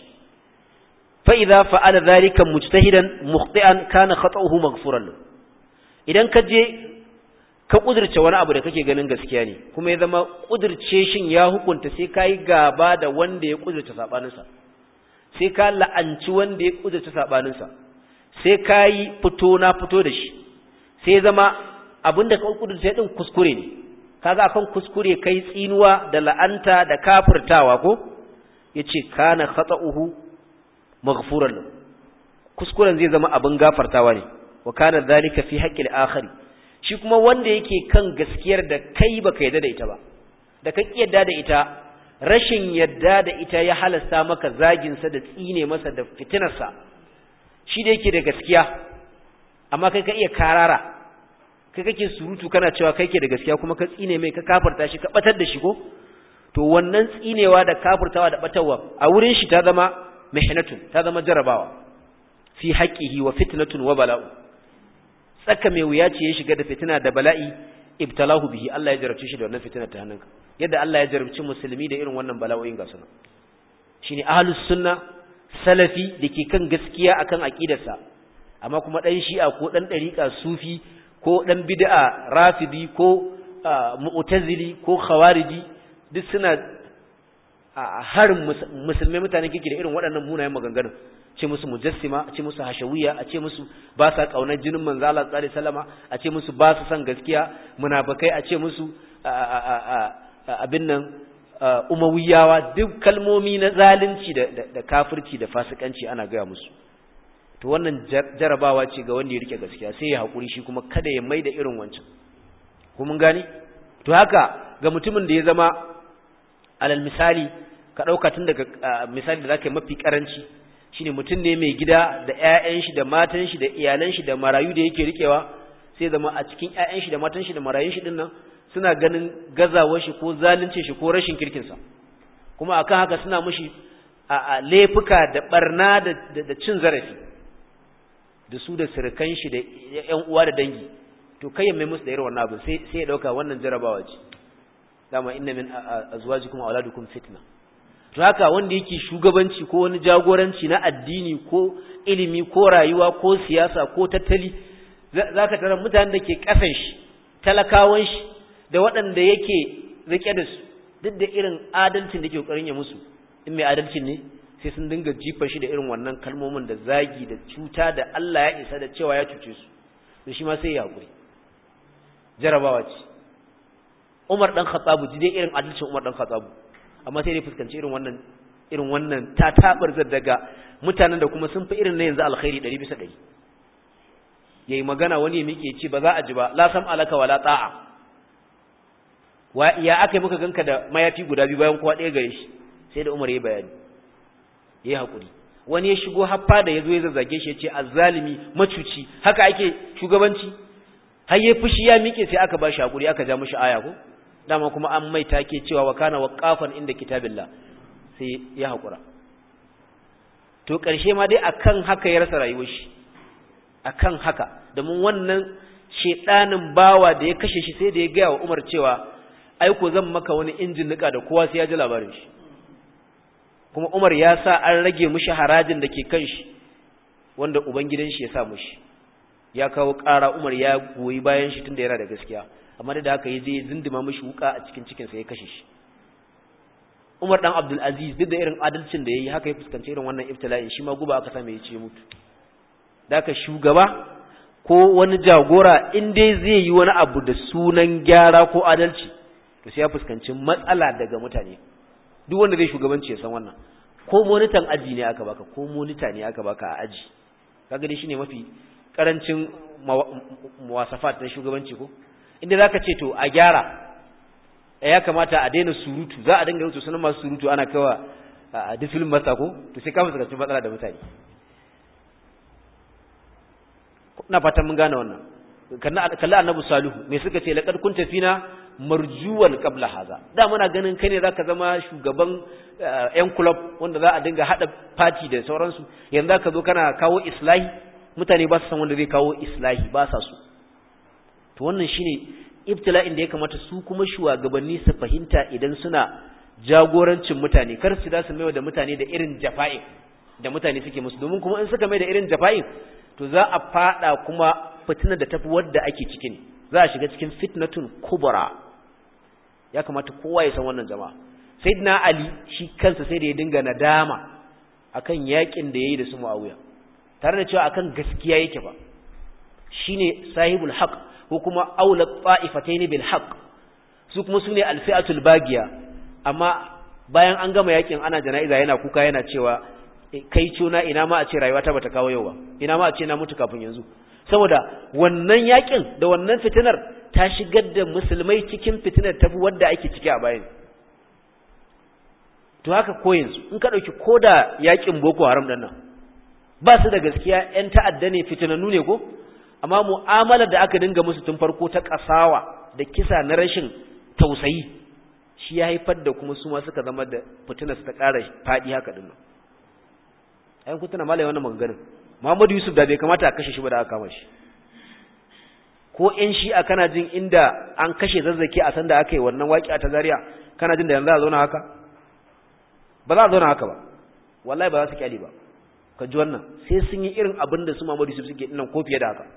fa idza fa'ala dhalika mujtahidan mukhti'an kana khata'uhu maghfuran lahu idan ka je ka kudirce wani abu da kake ganin gaskiya ne kuma ya zama kudirce shin ya hukunta sai kai gaba da wanda ya kudirce sabaninsa sai ka la'anci wanda ya kudirce sabaninsa sai kai fito na fito da shi sai zama abinda ka kudirce din kuskure ne kaga akan kuskure kai tsinuwa da la'anta da kafirtawa ko yace kana khata'uhu maghfuran lahu kuskuren zai zama abin gafartawa ne wa kana dhalika fi haqqil akhari shi kuma wanda yake kan gaskiyar da kai baka yadda da ita ba da ka kiyarda da ita rashin yadda da ita ya halasta maka zagin sa da tsine masa da fitinar sa shi da yake da gaskiya amma kai ka iya karara kai kake surutu kana cewa kai ke da gaskiya kuma ka tsine mai ka kafirta shi ka batar da shi ko to wannan tsinewa da kafirtawa da batarwa a wurin shi ta zama mihnatun ta zama jarabawa fi haqqihi wa fitnatun wa bala'u tsaka mai wuya ce ya shiga da fitina da bala'i ibtalahu bihi Allah ya jarabce shi da wannan fitina ta hannunka yadda Allah ya jarabci musulmi da irin wannan bala'o'in ga sunan shine ahlus sunna salafi dake kan gaskiya akan aqidarsa amma kuma dan shi'a ko dan dariqa sufi ko dan bid'a rafidi ko mu'tazili ko khawariji duk suna harin musulmai mutanen kike da irin waɗannan munayen maganganun ce musu mujassima a ce musu hashawiyya a ce musu ba sa kaunar jinin manzo Allah sallallahu alaihi wasallama a ce musu ba su san gaskiya munafikai a ce musu abin nan umawiyawa duk kalmomi na zalunci da da kafirci da fasikanci ana gaya musu to wannan jarabawa ce ga wanda ya rike gaskiya sai ya hakuri shi kuma kada ya maida irin wancan ko mun gani to haka ga mutumin da ya zama alal misali ka dauka tun daga misali da zaka yi mafi karanci shine mutum ne mai gida da ƴaƴan shi da matan shi da iyalan shi da marayu da yake rikewa sai zama a cikin ƴaƴan shi da matan shi da marayun shi dinnan suna ganin gazawar shi ko zalunce shi ko rashin kirkin sa kuma akan haka suna mushi a laifuka da barna da cin zarafi da su da sirkan shi da ƴan uwa da dangi to kai mai musu da irin wannan abu sai sai ya dauka wannan jarabawa ce dama inna min azwajikum auladukum fitna to haka wanda yake shugabanci ko wani jagoranci na addini ko ilimi ko rayuwa ko siyasa ko tattali zaka tarar mutanen da ke kasan shi talakawan shi da waɗanda yake rike da su duk da irin adalcin da ke kokarin ya musu in mai adalcin ne sai sun dinga jifa shi da irin wannan kalmomin da zagi da cuta da Allah ya isa da cewa ya cuce su to shi ma sai ya hakuri jarabawa ce Umar dan Khattab ji dai irin adalcin Umar dan Khattab amma sai dai fuskanci irin wannan irin wannan tatabar daga mutanen da kuma sun fi irin na yanzu alkhairi ɗari bisa ɗari yayi magana wani ya miƙe ce ba za a ji ba la sam alaka wala ta'a wa ya akai muka ganka da mayafi guda biyu bayan kowa ɗaya gare shi sai da Umar ya bayani yayi hakuri wani ya shigo haffa da yazo ya zazzage shi ya ce azzalimi macuci haka ake shugabanci har yayi fushi ya miƙe sai aka ba shi hakuri aka ja mishi aya ko dama kuma an mai take cewa wa kana waqafan inda kitabillah sai ya hakura to karshe ma dai akan haka ya rasa rayuwar shi akan haka domin wannan shedanin bawa da ya kashe shi sai da ya ga wa Umar cewa ai ko zan maka wani injin nika da kowa sai ya ji labarin shi kuma Umar ya sa an rage mishi harajin da ke kan shi wanda ubangidan shi ya sa mishi ya kawo ƙara Umar ya goyi bayan shi tunda yana da gaskiya amma da haka yaje ya zindima mishi wuka a cikin cikin sa ya kashe shi Umar dan Abdul Aziz duk da irin adalcin da yayi haka ya fuskanci irin wannan ibtila'in shi ma guba aka same ya ce mutu daka shugaba ko wani jagora in dai zai yi wani abu da sunan gyara ko adalci to sai ya fuskanci matsala daga mutane duk wanda zai shugabanci ya san wannan ko monitan aji ne aka baka ko monita ne aka baka a aji kaga dai shine mafi karancin muwasafat na shugabanci ko inda zaka ce to a gyara ya kamata a daina surutu za a dinga rubuta sunan masu surutu ana kawa a discipline masa ko to sai ka fuskanci matsala da mutane ina fatan mun gane wannan kalla annabi salihu me suka ce laqad kunta fina marjuwan qabla haza da muna ganin kai ne zaka zama shugaban yan club wanda za a dinga hada party da sauransu yanzu zaka zo kana kawo islahi mutane ba su san wanda zai kawo islahi ba sa su to wannan shine ibtila'in da ya kamata su kuma shugabanni su fahimta idan suna jagorancin mutane kar su da su maiwa da mutane da irin jafa'in da mutane suke musu domin kuma in suka mai da irin jafa'in to za a fada kuma fitinar da tafi wadda ake ciki ne za a shiga cikin fitnatun kubra ya kamata kowa ya san wannan jama'a sayyidina ali shi kansa sai da ya dinga nadama akan yakin da yayi da su muawiya tare da cewa akan gaskiya yake ba shine sahibul haqq ko kuma aula ta'ifatayn bil haqq su kuma sune alfi'atul bagiya amma bayan an gama yakin ana jana'iza yana kuka yana cewa kai cuna ina ma a ce rayuwa ta bata kawo yau ba ina ma a ce na mutu kafin yanzu saboda wannan yakin da wannan fitinar ta shigar da musulmai cikin fitinar tafi wadda ake ciki a bayan to haka ko yanzu in ka dauki koda yakin boko haram din nan ba su da gaskiya ƴan ta'adda ne fitinannu ne ko amma mu'amalar da aka dinga musu tun farko ta kasawa da kisa na rashin tausayi shi ya haifar da kuma su ma suka zama da fitinar su ta ƙara fadi haka din nan ayin kun tana malai wannan maganganun Muhammadu Yusuf da bai kamata a kashe shi ba da aka kama shi ko ƴan shi'a kana jin inda an kashe zazzaki a sanda aka yi wannan waƙi'a ta Zaria kana jin da yanzu a zauna haka ba za a zauna haka ba wallahi ba za su kyale ba ka ji wannan sai sun yi irin abin da su Muhammadu Yusuf suke dinnan ko fiye da haka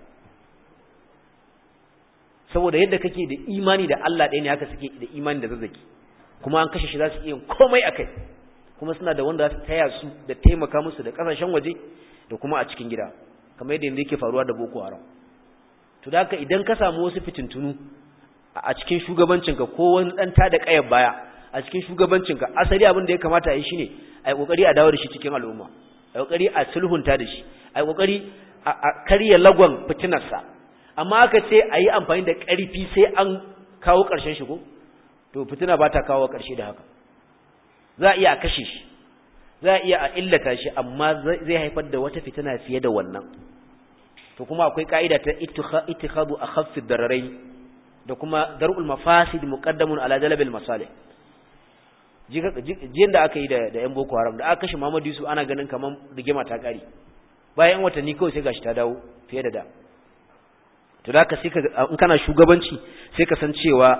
saboda yadda kake da imani da Allah ɗaya ne haka suke da imani da zazzaki kuma an kashe shi za su iya komai akai kuma suna da wanda za su taya su da taimaka musu da kasashen waje da kuma a cikin gida kamar yadda yanzu yake faruwa da Boko Haram to da haka idan ka samu wasu fitintunu a cikin shugabancinka ko wani dan tada kayar baya a cikin shugabancinka asali abin da ya kamata a yi shine ai kokari a dawo da shi cikin al'umma ai kokari a sulhunta da shi ai kokari a karya lagon fitinarsa amma aka ce ayi amfani da ƙarfi sai an kawo ƙarshen shi ko to fitina ba ta kawo ƙarshe da haka za a iya a kashe shi za a iya a illata shi amma zai haifar da wata fitina fiye da wannan to kuma akwai ka'ida ta ittikhadu akhaffi dararain da kuma dar'ul mafasid muqaddamun ala jalbil masalih jiyan da aka yi da yan Boko Haram da aka kashe Muhammad Yusuf ana ganin kaman rigima ta kare bayan watanni kawai sai gashi ta dawo fiye da da to da ka sai ka in kana shugabanci sai ka san cewa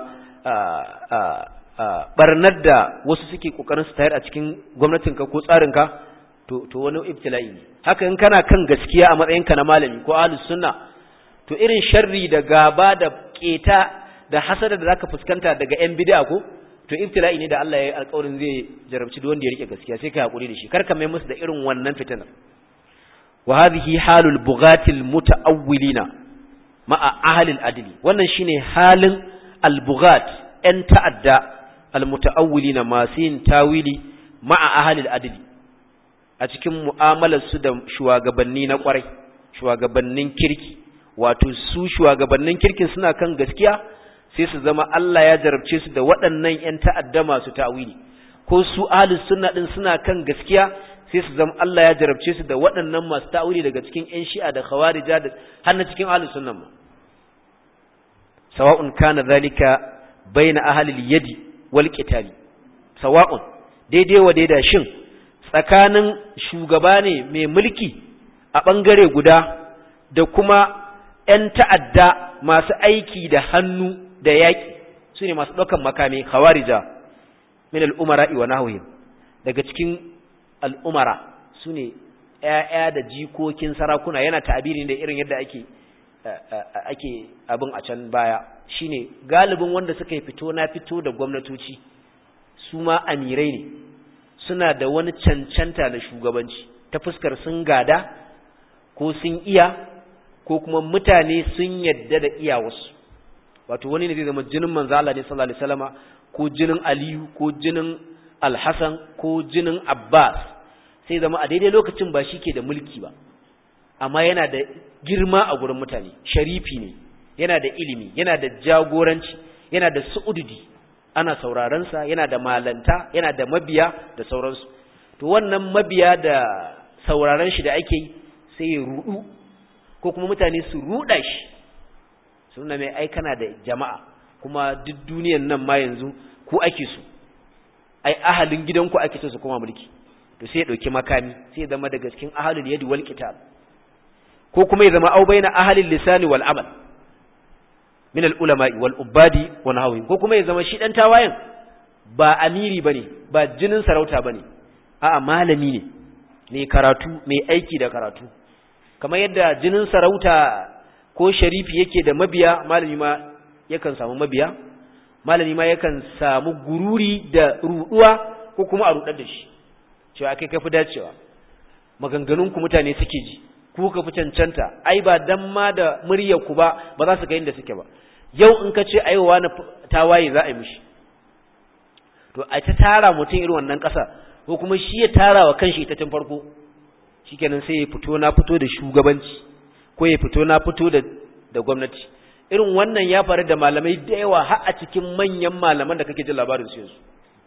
barnar da wasu suke kokarin su tayar a cikin gwamnatinka ko tsarinka to to wani ibtila'i ne haka in kana kan gaskiya a matsayinka na malami ko ahlus sunna to irin sharri da gaba da keta da hasada da zaka fuskanta daga yan bid'a ko to ibtila'i ne da Allah ya yi alƙawarin zai jarabci duk wanda ya rike gaskiya sai ka hakuri da shi kar ka mai musu da irin wannan fitinar wa hadhihi halul bughatil mutaawwilina ma'a ahli al-adli wannan shine halin al-bughat an ta'adda al-mutaawwilina masu yin tawili ma'a ahli al-adli a cikin mu'amalar su da shugabanni na kwarai shugabannin kirki wato su shugabannin kirkin suna kan gaskiya sai su zama Allah ya jarabce su da waɗannan ƴan ta'adda masu ta'wili ko su ahlus sunna din suna kan gaskiya sai su zama Allah ya jarabce su da waɗannan masu ta'wili daga cikin ƴan shi'a da khawarija da har na cikin ahlus sunna ma sawa'un kana zalika baina ahli al-yadi wal qitali sawa'un daidai wa daida shin tsakanin shugaba ne mai mulki a bangare guda da kuma ƴan ta'adda masu aiki da hannu da yaƙi su ne masu ɗaukan makami khawarija min al'umara'i wa nahwihim daga cikin al'umara su ne ‘ya'ya da jikokin sarakuna yana ta'abiri da irin yadda ake ake abin a can baya shine galibin wanda suka yi fito na fito da gwamnatoci su ma amirai ne suna da wani cancanta da shugabanci ta fuskar sun gada ko sun iya ko kuma mutane sun yadda da iyawarsu wato wani ne zai zama jinin manzo Allah ne sallallahu alaihi wasallama ko jinin Aliyu ko jinin Al-Hasan ko jinin Abbas sai zama a daidai lokacin ba shi ke da mulki ba amma yana da girma a gurin mutane sharifi ne yana da ilimi yana da jagoranci yana da su'ududi ana sauraron sa yana da malanta yana da mabiya da sauransu to wannan mabiya da sauraron shi da ake yi sai ya rudu ko kuma mutane su ruda shi suna mai aikana da jama'a kuma duk duniyan nan ma yanzu ku ake so ai ahalin gidanku ake so su kuma mulki to sai ya dauki makami sai ya zama daga cikin ahalul yadi wal qital ko kuma ya zama au baina ahalil lisani wal amal min al ulama'i wal ubadi wa nahwi ko kuma ya zama shi dan tawayen ba amiri bane ba jinin sarauta bane a'a malami ne mai karatu mai aiki da karatu kamar yadda jinin sarauta ko sharifi yake da mabiya malami ma yakan samu mabiya malami ma yakan samu gururi da ruduwa ko kuma a rudar da shi cewa kai kafi dacewa maganganun ku mutane suke ji ku ka fi cancanta ai ba dan ma da muryar ku ba ba za su ga inda suke ba yau in ka ce aiwa na tawaye za a yi mishi to a ta tara mutum irin wannan kasa ko kuma shi ya tara wa kanshi ita tun farko shikenan sai ya fito na fito da shugabanci ko ya fito na fito da da gwamnati irin wannan ya faru da malamai da yawa har a cikin manyan malaman da kake jin labarin su yanzu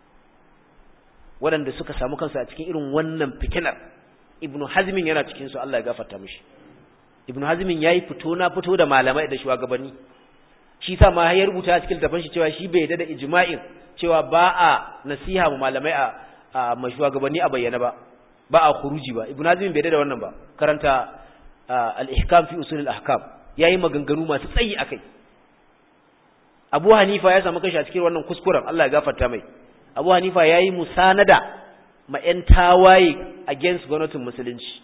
waɗanda suka samu kansu a cikin irin wannan fitinar ibnu hazmin yana cikin su Allah ya gafarta mishi ibnu hazmin yayi fito na fito da malamai da shugabanni shi sa ma ya rubuta a cikin tafin shi cewa shi bai yarda da ijma'in cewa ba a nasiha ma malamai a a shugabanni a bayyana ba ba a khuruji ba ibnu hazmin bai yarda da wannan ba karanta al-ihkam fi usul al-ahkam yayi maganganu masu tsayi akai Abu Hanifa ya samu kashi a cikin wannan kuskuren Allah ya gafarta mai Abu Hanifa yayi musanada ma ƴan tawaye against gwamnatin musulunci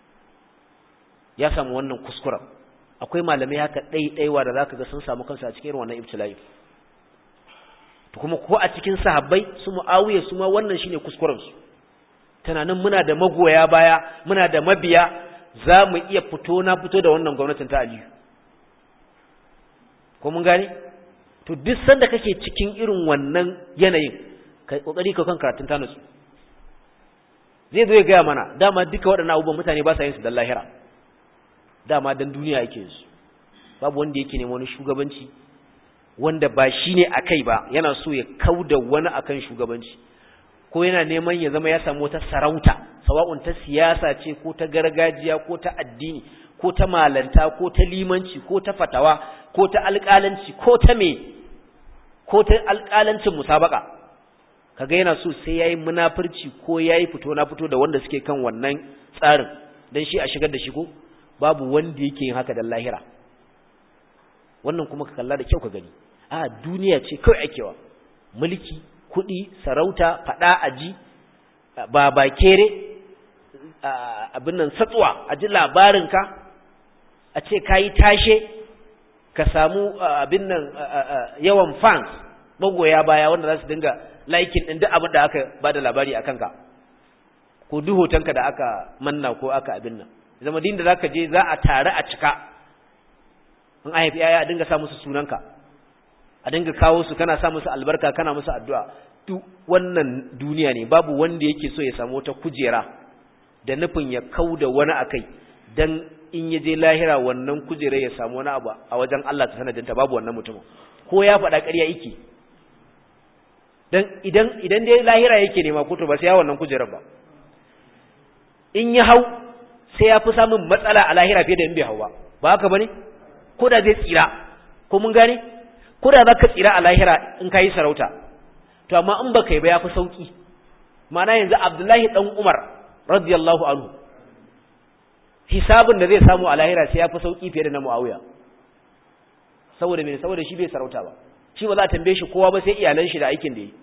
ya samu wannan kuskuren akwai malamai haka ɗaiɗaiwa da zaka ga sun samu kansu a cikin wannan ibtila'i to kuma ko a cikin sahabbai su Muawiya su ma wannan shine kuskuren su tunanin muna da magoya baya muna da mabiya za mu iya fito na fito da wannan gwamnatin ta Aliyu ko mun gane to duk sanda kake cikin irin wannan yanayin kai kokari ka kan karatun ta nutsu zai zo ya ga mana dama duka waɗannan abubuwan mutane ba sa yin su dan lahira dama dan duniya yake yin su babu wanda yake neman wani shugabanci wanda ba shine akai ba yana so ya kauda wani akan shugabanci ko yana neman ya zama ya samu wata sarauta sawa'un ta siyasa ce ko ta gargajiya ko ta addini ko ta malanta ko ta limanci ko ta fatawa ko ta alƙalanci ko ta me ko ta alƙalancin musabaka kaga yana so sai yayi munafurci ko yayi fito na fito da wanda suke kan wannan tsarin dan shi a shigar da shi ko babu wanda yake yin haka dan lahira. Wannan kuma ka kalla da kyau ka gani a duniya ce kawai akewa mulki kudi sarauta fada aji baba kere abin nan satsuwa aji labarinka a ce kai tashe ka samu abin nan yawan fans magoya baya wanda za su dinga liking din duk abin da aka bada labari akan ka ko duk hotonka da aka manna ko aka abin nan zama din da zaka je za a tare a cika in a haifi yaya a dinga sa musu sunanka a dinga kawo su kana sa musu albarka kana musu addu'a duk wannan duniya ne babu wanda yake so ya samu wata kujera da nufin ya kauda wani akai dan in yaje lahira wannan kujera ya samu wani abu a wajen Allah ta sanadinta babu wannan mutum ko ya faɗa ƙarya yake dan idan idan dai lahira yake nema ko to ba sai ya wannan kujerar ba in ya hau sai ya fi samun matsala a lahira fiye da in bai hau ba ba haka bane ko da zai tsira ko mun gane ko da zaka tsira a lahira in kai sarauta to amma in baka yi ba yafi sauki ma'ana yanzu Abdullahi dan Umar radiyallahu anhu hisabin da zai samu a lahira sai yafi sauki fiye da na Muawiya saboda me saboda shi bai sarauta ba shi ba za a tambaye shi kowa ba sai iyalan shi da aikin da yi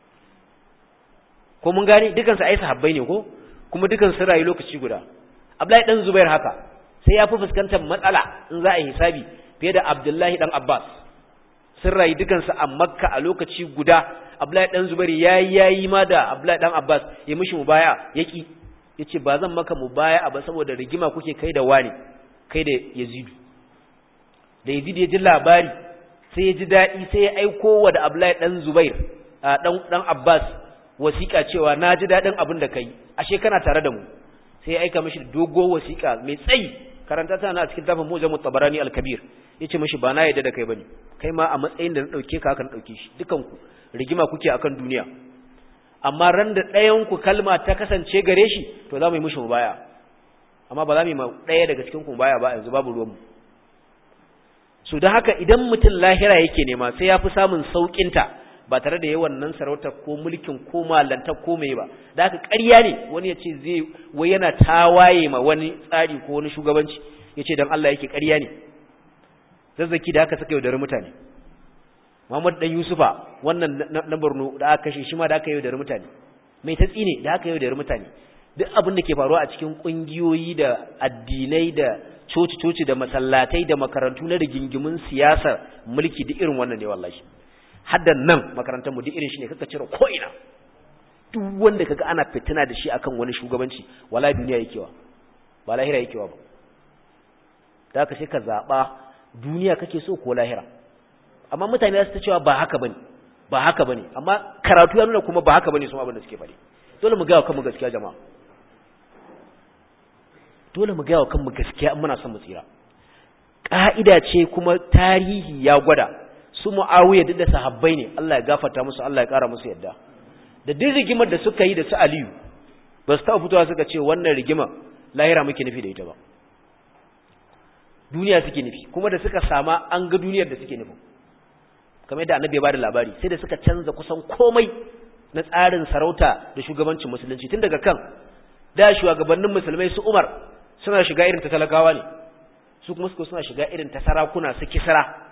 ko mun gane dukan su ai sahabbai ne ko kuma dukan su rayu lokaci guda Abdullahi dan Zubair haka sai ya fi fuskantar matsala in za a yi hisabi fiye da Abdullahi dan Abbas sun rayu dukansu a Makka a lokaci guda Abdullahi dan Zubair yayi yayi ma da Abdullahi dan Abbas ya mishi mubaya yaki yace ba zan maka mubaya ba saboda rigima kuke kai da wani kai da Yazid da Yazid ya ji labari sai ya ji dadi sai ya aiko wa da Abdullahi dan Zubair dan dan Abbas wasiƙa cewa na ji dadin abin da kai ashe kana tare da mu sai ya aika mishi dogo wasiƙa mai tsayi karanta ta na cikin tafin Mujam at-Tabarani al-Kabir yace mishi ba na yadda da kai bane kai ma a matsayin da na dauke ka haka na dauke shi dukan ku rigima kuke akan duniya amma ran da ɗayan ku kalma ta kasance gare shi to za mu yi mishi mubaya amma ba za mu yi ɗaya daga cikin ku mubaya ba yanzu babu ruwan mu so dan haka idan mutum lahira yake nema sai ya fi samun saukin ta ba tare da yawan nan sarauta ko mulkin ko malanta ko mai ba da haka ƙarya ne wani ya ce zai wai yana tawaye ma wani tsari ko wani shugabanci ya ce don Allah yake ƙarya ne zazzaki da haka suka yaudari mutane Muhammad dan Yusufa wannan na Borno da aka kashe shi ma da aka yaudari mutane mai tatsi ne da aka yaudari mutane duk abin da ke faruwa a cikin kungiyoyi da addinai da coci-coci da masallatai da makarantu na rigingimin siyasar mulki duk irin wannan ne wallahi haddan nan makarantar mu duk irin shi ne kaka cire ko ina duk wanda kaga ana fitina da shi akan wani shugabanci wallahi duniya yake wa ba lahira yake wa ba da ka sai ka zaba duniya kake so ko lahira amma mutane za su ta cewa ba haka bane ba haka bane amma karatu ya nuna kuma ba haka bane su abin da suke faɗi dole mu ga wa kanmu gaskiya jama'a dole mu ga wa kanmu gaskiya in muna son mu tsira ka'ida ce kuma tarihi ya gwada su Muawiya duk da sahabbai ne Allah ya gafarta musu Allah ya kara musu yadda da duk rigimar da suka yi da su Aliyu ba su taɓa fitowa suka ce wannan rigima lahira muke nufi da ita ba duniya suke nufi kuma da suka sama an ga duniyar da suke nufi kamar yadda annabi ya bada labari sai da suka canza kusan komai na tsarin sarauta da shugabancin musulunci tun daga kan da shugabannin musulmai su Umar suna shiga irin ta talakawa ne su kuma suka suna shiga irin ta sarakuna su kisra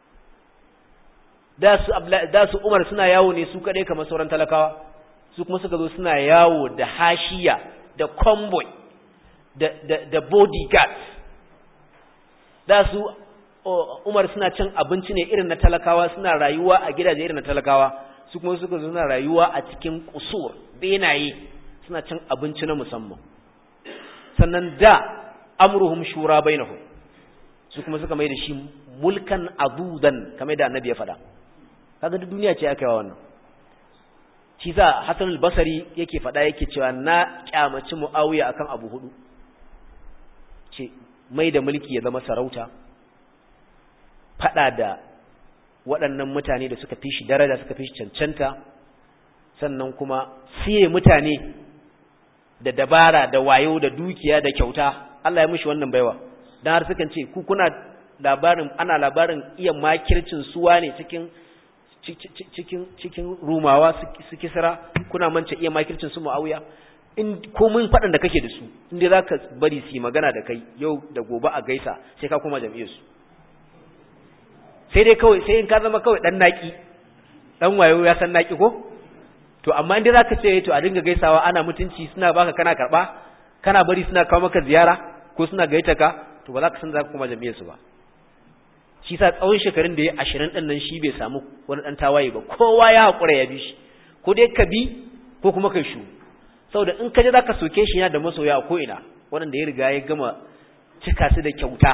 da su da su Umar suna yawo ne su kadai kamar sauran talakawa su kuma suka zo suna yawo da hashiya da convoy da da, da bodyguards da su Umar suna cin abinci ne irin na talakawa suna rayuwa a gidaje irin na talakawa su kuma suka zo suna rayuwa a cikin kusur benaye suna cin abinci na musamman sannan da amruhum shura bainahum su kuma suka mai da shi mulkan adudan kamar da annabi ya faɗa kaga duk duniya ce aka yi wannan shi sa Hassan al-Basri yake faɗa yake cewa na kyamaci Muawiya akan abu hudu ce mai da mulki ya zama sarauta faɗa da waɗannan mutane da suka fi shi daraja suka fi shi cancanta sannan kuma siye mutane da dabara da wayo da dukiya da kyauta Allah ya mishi wannan baiwa dan har sukan ce ku kuna labarin ana labarin iya makircin suwa ne cikin cikin cikin rumawa su kisra kuna mance iya makircin su muawiya in komun fadan da kake da su inda zaka bari su magana da kai yau da gobe a gaisa sai ka koma jami'ar su sai dai kawai sai in ka zama kawai dan naki dan wayo ya san naki ko to amma inda zaka ce to a dinga gaisawa ana mutunci suna baka kana karba kana bari suna kawo maka ziyara ko suna gaita ka to ba za ka san za ka koma jami'ar su ba shi sa tsawon shekarun da ya ashirin din nan shi bai samu wani dan tawaye ba kowa ya hakura ya bi shi ko dai ka bi ko kuma kai shu saboda in ka je zaka soke shi yana da masoya ko ina wanda ya riga ya gama cika su da kyauta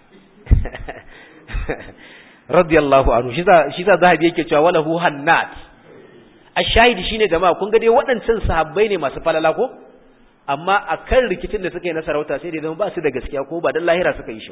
radiyallahu anhu shi sa shi sa zahabi yake cewa walahu hannat ashahidi shine jama'a kun ga dai waɗancan sahabbai ne masu falala ko amma akan rikicin da suka yi na sarauta sai dai zama ba su da gaskiya ko ba dan lahira suka yi shi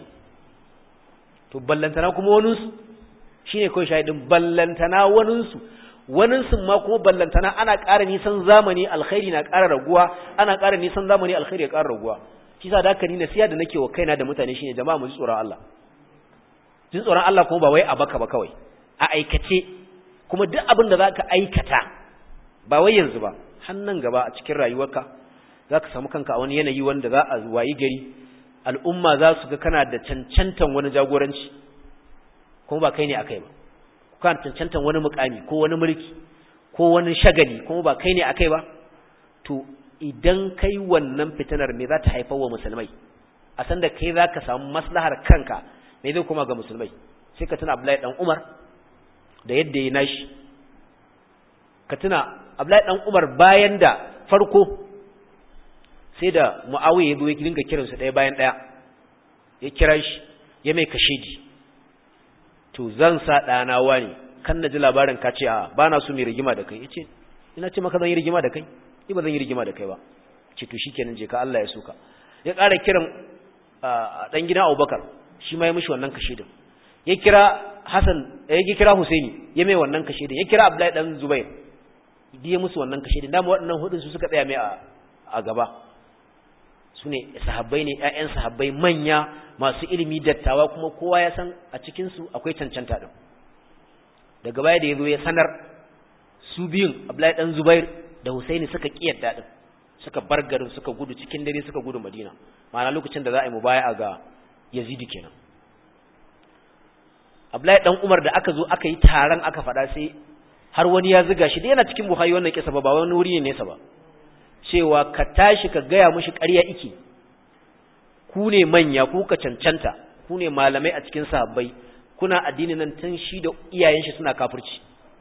to ballantana kuma waninsu shi ne kawai shahidin ballantana waninsu waninsu ma kuma ballantana ana ƙara nisan zamani alkhairi na ƙara raguwa ana ƙara nisan zamani alkhairi ya ƙara raguwa shi sa da haka ni nasiha da nake wa kaina da mutane shine jama'a mu ji tsoron Allah jin tsoron Allah kuma ba wai a baka ba kawai a aikace kuma duk abin da zaka aikata ba wai yanzu ba hannan gaba a cikin rayuwarka zaka samu kanka a wani yanayi wanda za a wayi gari al'umma za su ga kana da cancantan wani jagoranci kuma ba kai ne akai ba kana cancantan wani mukami ko wani mulki ko wani shagali kuma ba kai ne akai ba to idan kai wannan fitinar me za ta haifar wa musulmai a san da kai za ka samu maslahar kanka me zai kuma ga musulmai sai ka tuna Abdullahi dan Umar da yadda ya nashi ka tuna Abdullahi dan Umar bayan da farko sai da Muawiya ya zo ya dinga kiransa ɗaya bayan ɗaya ya kira shi ya mai kashedi to zan sa ɗana wani kan na ji labarin ka ce a ba na so mai rigima da kai ya ce ina ce maka zan yi rigima da kai ni ba zan yi rigima da kai ba ce to shikenan je ka Allah ya soka ya ƙara kiran ɗan gidan Abubakar shi ma ya mishi wannan kashedin ya kira Hassan ya kira Husaini ya mai wannan kashedin ya kira Abdullahi dan Zubair ya musu wannan kashedin dama waɗannan hudun su suka tsaya mai a gaba su ne sahabbai ne ƴaƴan sahabbai manya masu ilimi dattawa kuma kowa ya san a cikinsu akwai cancanta ɗin daga baya da ya zo ya sanar su biyun Abdullahi ɗan Zubair da Husaini suka ƙiyarda ɗin suka bar garin suka gudu cikin dare suka gudu Madina ma'ana lokacin da za a yi mubaya'a ga Yazidi kenan Abdullahi ɗan Umar da aka zo aka yi taron aka faɗa sai har wani ya ziga shi da yana cikin Bukhari wannan kisa ba ba wani wuri ne nesa ba cewa ka tashi ka gaya mushi ƙarya ike ku ne manya ku ka cancanta ku ne malamai a cikin sahabbai kuna addini nan tun shi da iyayen shi suna kafirci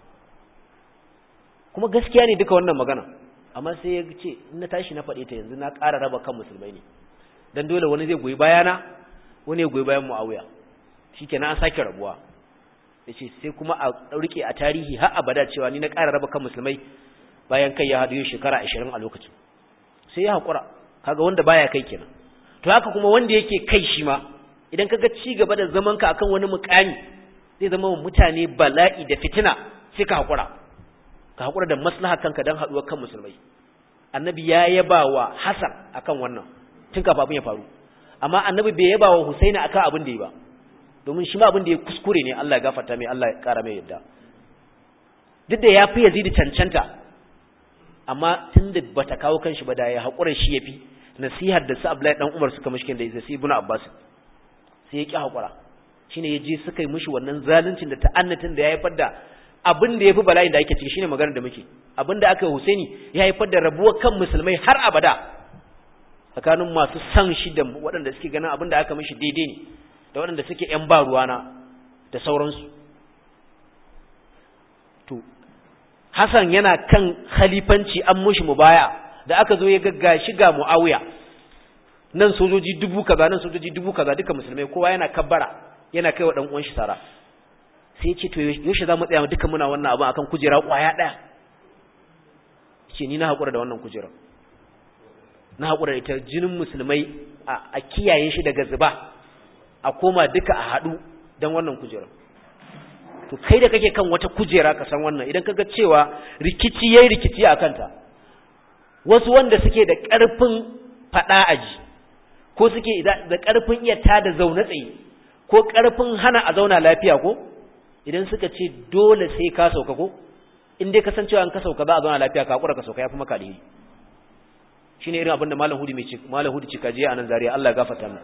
kuma gaskiya ne duka wannan magana amma sai ya ce in na tashi na faɗe ta yanzu na ƙara raba kan musulmai ne dan dole wani zai goyi bayana wani ya goyi bayan Muawiya shikenan an sake rabuwa yace sai kuma a rike a tarihi har abada cewa ni na ƙara raba kan musulmai bayan kai ya hadu shekara ashirin a lokacin sai ya hakura kaga wanda baya kai kenan to haka kuma wanda yake kai shi ma idan kaga ci gaba da zaman ka akan wani mukami zai zama wa mutane bala'i da fitina sai ka hakura ka hakura da maslaha kanka dan haduwar kan musulmai annabi ya yaba wa Hassan akan wannan tun kafin abin ya faru amma annabi bai yaba wa Husaini akan abin da yi ba domin shi ma abin da ya kuskure ne Allah ya gafarta mai Allah ya kara mai yadda duk da ya fi Yazid cancanta amma tunda bata kawo kanshi ba da ya hakura shi yafi nasihar da su Abdullahi dan Umar suka mishi da Izai ibn Abbas sai ya ki hakura shine yaje suka yi mishi wannan zaluncin da ta'annatin da ya haifar da abin da yafi bala'in da yake ciki shine maganar da muke abin da aka yi Husaini ya haifar da rabuwar kan musulmai har abada tsakanin masu san shi da waɗanda suke ganin abin da aka mishi daidai ne da waɗanda suke ƴan ba ruwana da sauransu to Hassan yana kan khalifanci an mushi mubaya da aka zo ya gagga shiga Muawiya nan sojoji dubu kaza nan sojoji dubu kaza duka musulmai kowa yana kabbara yana kai wa dan uwan shi sara sai ya ce to yaushe zamu tsaya duka muna wannan abu akan kujera kwaya daya ce ni na hakura da wannan kujera na hakura da ita jinin musulmai a kiyaye shi daga zuba a koma duka a hadu dan wannan kujera to kai da kake kan wata kujera ka san wannan idan kaga cewa rikici yayi rikici akan ta wasu wanda suke da ƙarfin fada aji ko suke da ƙarfin iya tada zaune tsaye ko ƙarfin hana a zauna lafiya ko idan suka ce dole sai ka sauka ko in dai kasancewa an ka sauka za a zauna lafiya ka hakura ka sauka yafi maka alheri shine irin abin da malam Hudu mai ce malam Hudu cikaje a nan Zaria Allah ya gafarta mu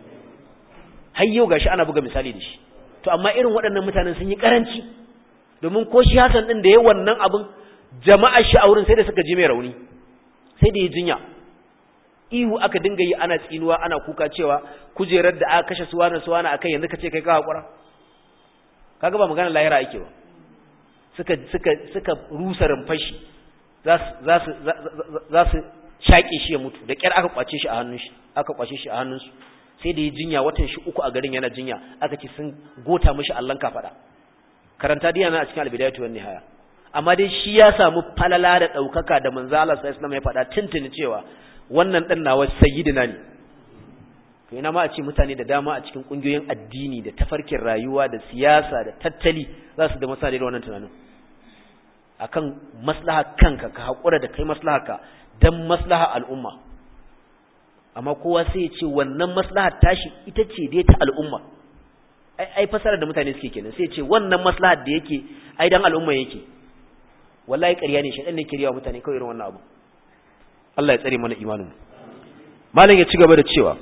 har yau gashi ana buga misali da shi to amma irin waɗannan mutanen sun yi karanci domin ko shi Hassan din da yayin wannan abin jama'ar shi a wurin sai da suka ji mai rauni sai da ya jinya ihu aka dinga yi ana tsinuwa ana kuka cewa kujerar da aka kashe suwana suwana akai yanzu kace kai ka hakura kaga ba magana lahira ake ba suka suka suka rusa rumfashi za su za su za su shaƙe shi ya mutu da ƙyar aka kwace shi a hannun shi aka kwace shi a hannunsu sai da ya jinya watan shi uku a garin yana jinya aka ce sun gota mishi Allah ka faɗa karanta diya na a cikin albidayatu wan nihaya amma dai shi ya samu falala da daukaka da manzo Allah sallallahu alaihi wasallam ya faɗa tuntuni cewa wannan dan nawa sayyidina ne to ina ma a ce mutane da dama a cikin kungiyoyin addini da tafarkin rayuwa da siyasa da tattali za su da masala da wannan tunanin akan maslaha kanka ka hakura da kai maslaharka dan maslaha al'umma amma kowa sai ya ce wannan maslahar tashi ita ce dai ta al'umma ai ai fasara da mutane suke kenan sai ya ce wannan maslahar da yake ai dan al'umma yake wallahi ƙarya ne shedan ne ke riyawa mutane kawai irin wannan abu Allah ya tsare mana imanin mu malam ya ci gaba da cewa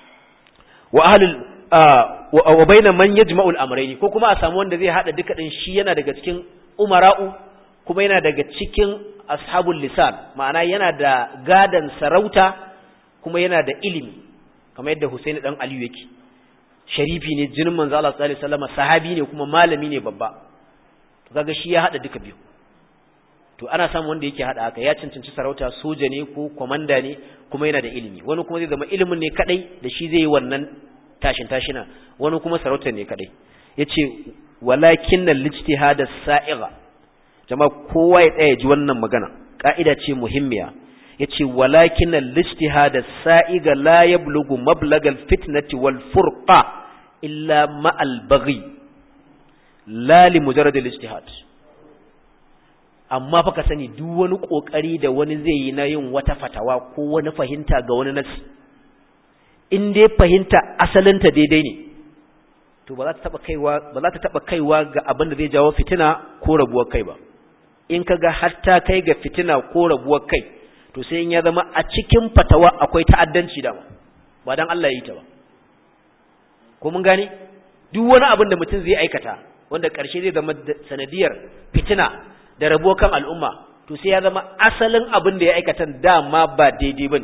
wa ahlul wa baina man yajma'ul amrayni ko kuma a samu wanda zai hada duka din shi yana daga cikin umara'u kuma yana daga cikin ashabul lisan ma'ana yana da gadan sarauta kuma yana da ilimi kamar yadda Husaini dan Aliyu yake sharifi ne jinin manzo Allah sallallahu alaihi wasallam sahabi ne kuma malami ne babba to kaga shi ya hada duka biyu to ana samu wanda yake hada haka ya cancanci sarauta soja ne ko komanda ne kuma yana da ilimi wani kuma zai zama ilimin ne kadai da shi zai yi wannan tashin tashina wani kuma sarauta ne kadai yace walakinnal ijtihad as-sa'iga jama'a kowa ya tsaya ji wannan magana ka'ida ce muhimmiya yace walakinnal ijtihad as-sa'iga la yablughu mablagal fitnati wal furqa illa ma'al baghi la li mujarrad al-ijtihad amma fa ka sani duk wani kokari da wani zai yi na yin wata fatawa ko wani fahimta ga wani nasi in dai fahimta asalinta daidai ne to ba za ta taba kaiwa ba za ta taba kaiwa ga abin da zai jawo fitina ko rabuwar kai ba in kaga har ta kai ga fitina ko rabuwar kai to sai in ya zama a cikin fatawa akwai ta'addanci da ba dan Allah ya yi ta ba ko mun gane duk wani abin da mutum zai aikata wanda karshe zai zama sanadiyar fitina da rabuwar kan al'umma to sai ya zama asalin abin da ya aikata dama ba daidai bane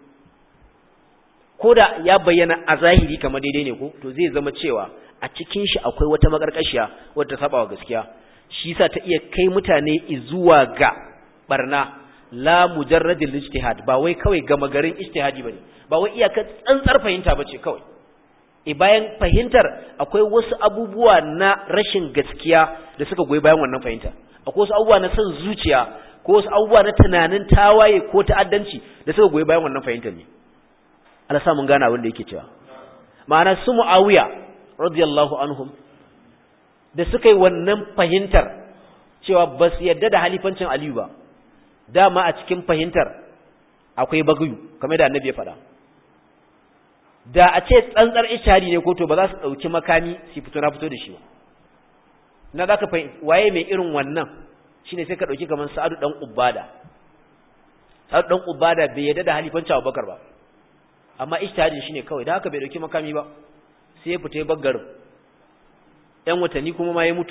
ko da ya bayyana a zahiri kamar daidai ne ko to zai zama cewa a cikin shi akwai wata makarkashiya wadda ta saba wa gaskiya shi yasa ta iya kai mutane zuwa ga barna la mujarradil ijtihad ba wai kawai gama garin ijtihadi bane ba wai iyaka tsantsar fahimta bace kawai e bayan fahimtar akwai wasu abubuwa na rashin gaskiya da suka goyi bayan wannan fahimta akwai wasu abubuwa na son zuciya ko wasu abubuwa na tunanin tawaye ko ta'addanci da suka goyi bayan wannan fahimtar ne Allah sa mun gane abin da yake cewa ma'ana su Muawiya radiyallahu anhum da suka yi wannan fahimtar cewa ba su yarda da halifancin Aliyu ba dama a cikin fahimtar akwai bagayu kamar da Annabi ya faɗa da a ce tsantsar ishari ne ko to ba za su dauki makami su fito na fito da shi ba na zaka fahimci waye mai irin wannan shine sai ka dauki kaman Sa'adu dan Ubada Sa'adu dan Ubada bai yarda da halifancin Abubakar ba amma ijtihadin shine kawai da haka bai dauki makami ba sai ya fita ya baggar ɗan watanni kuma ma ya mutu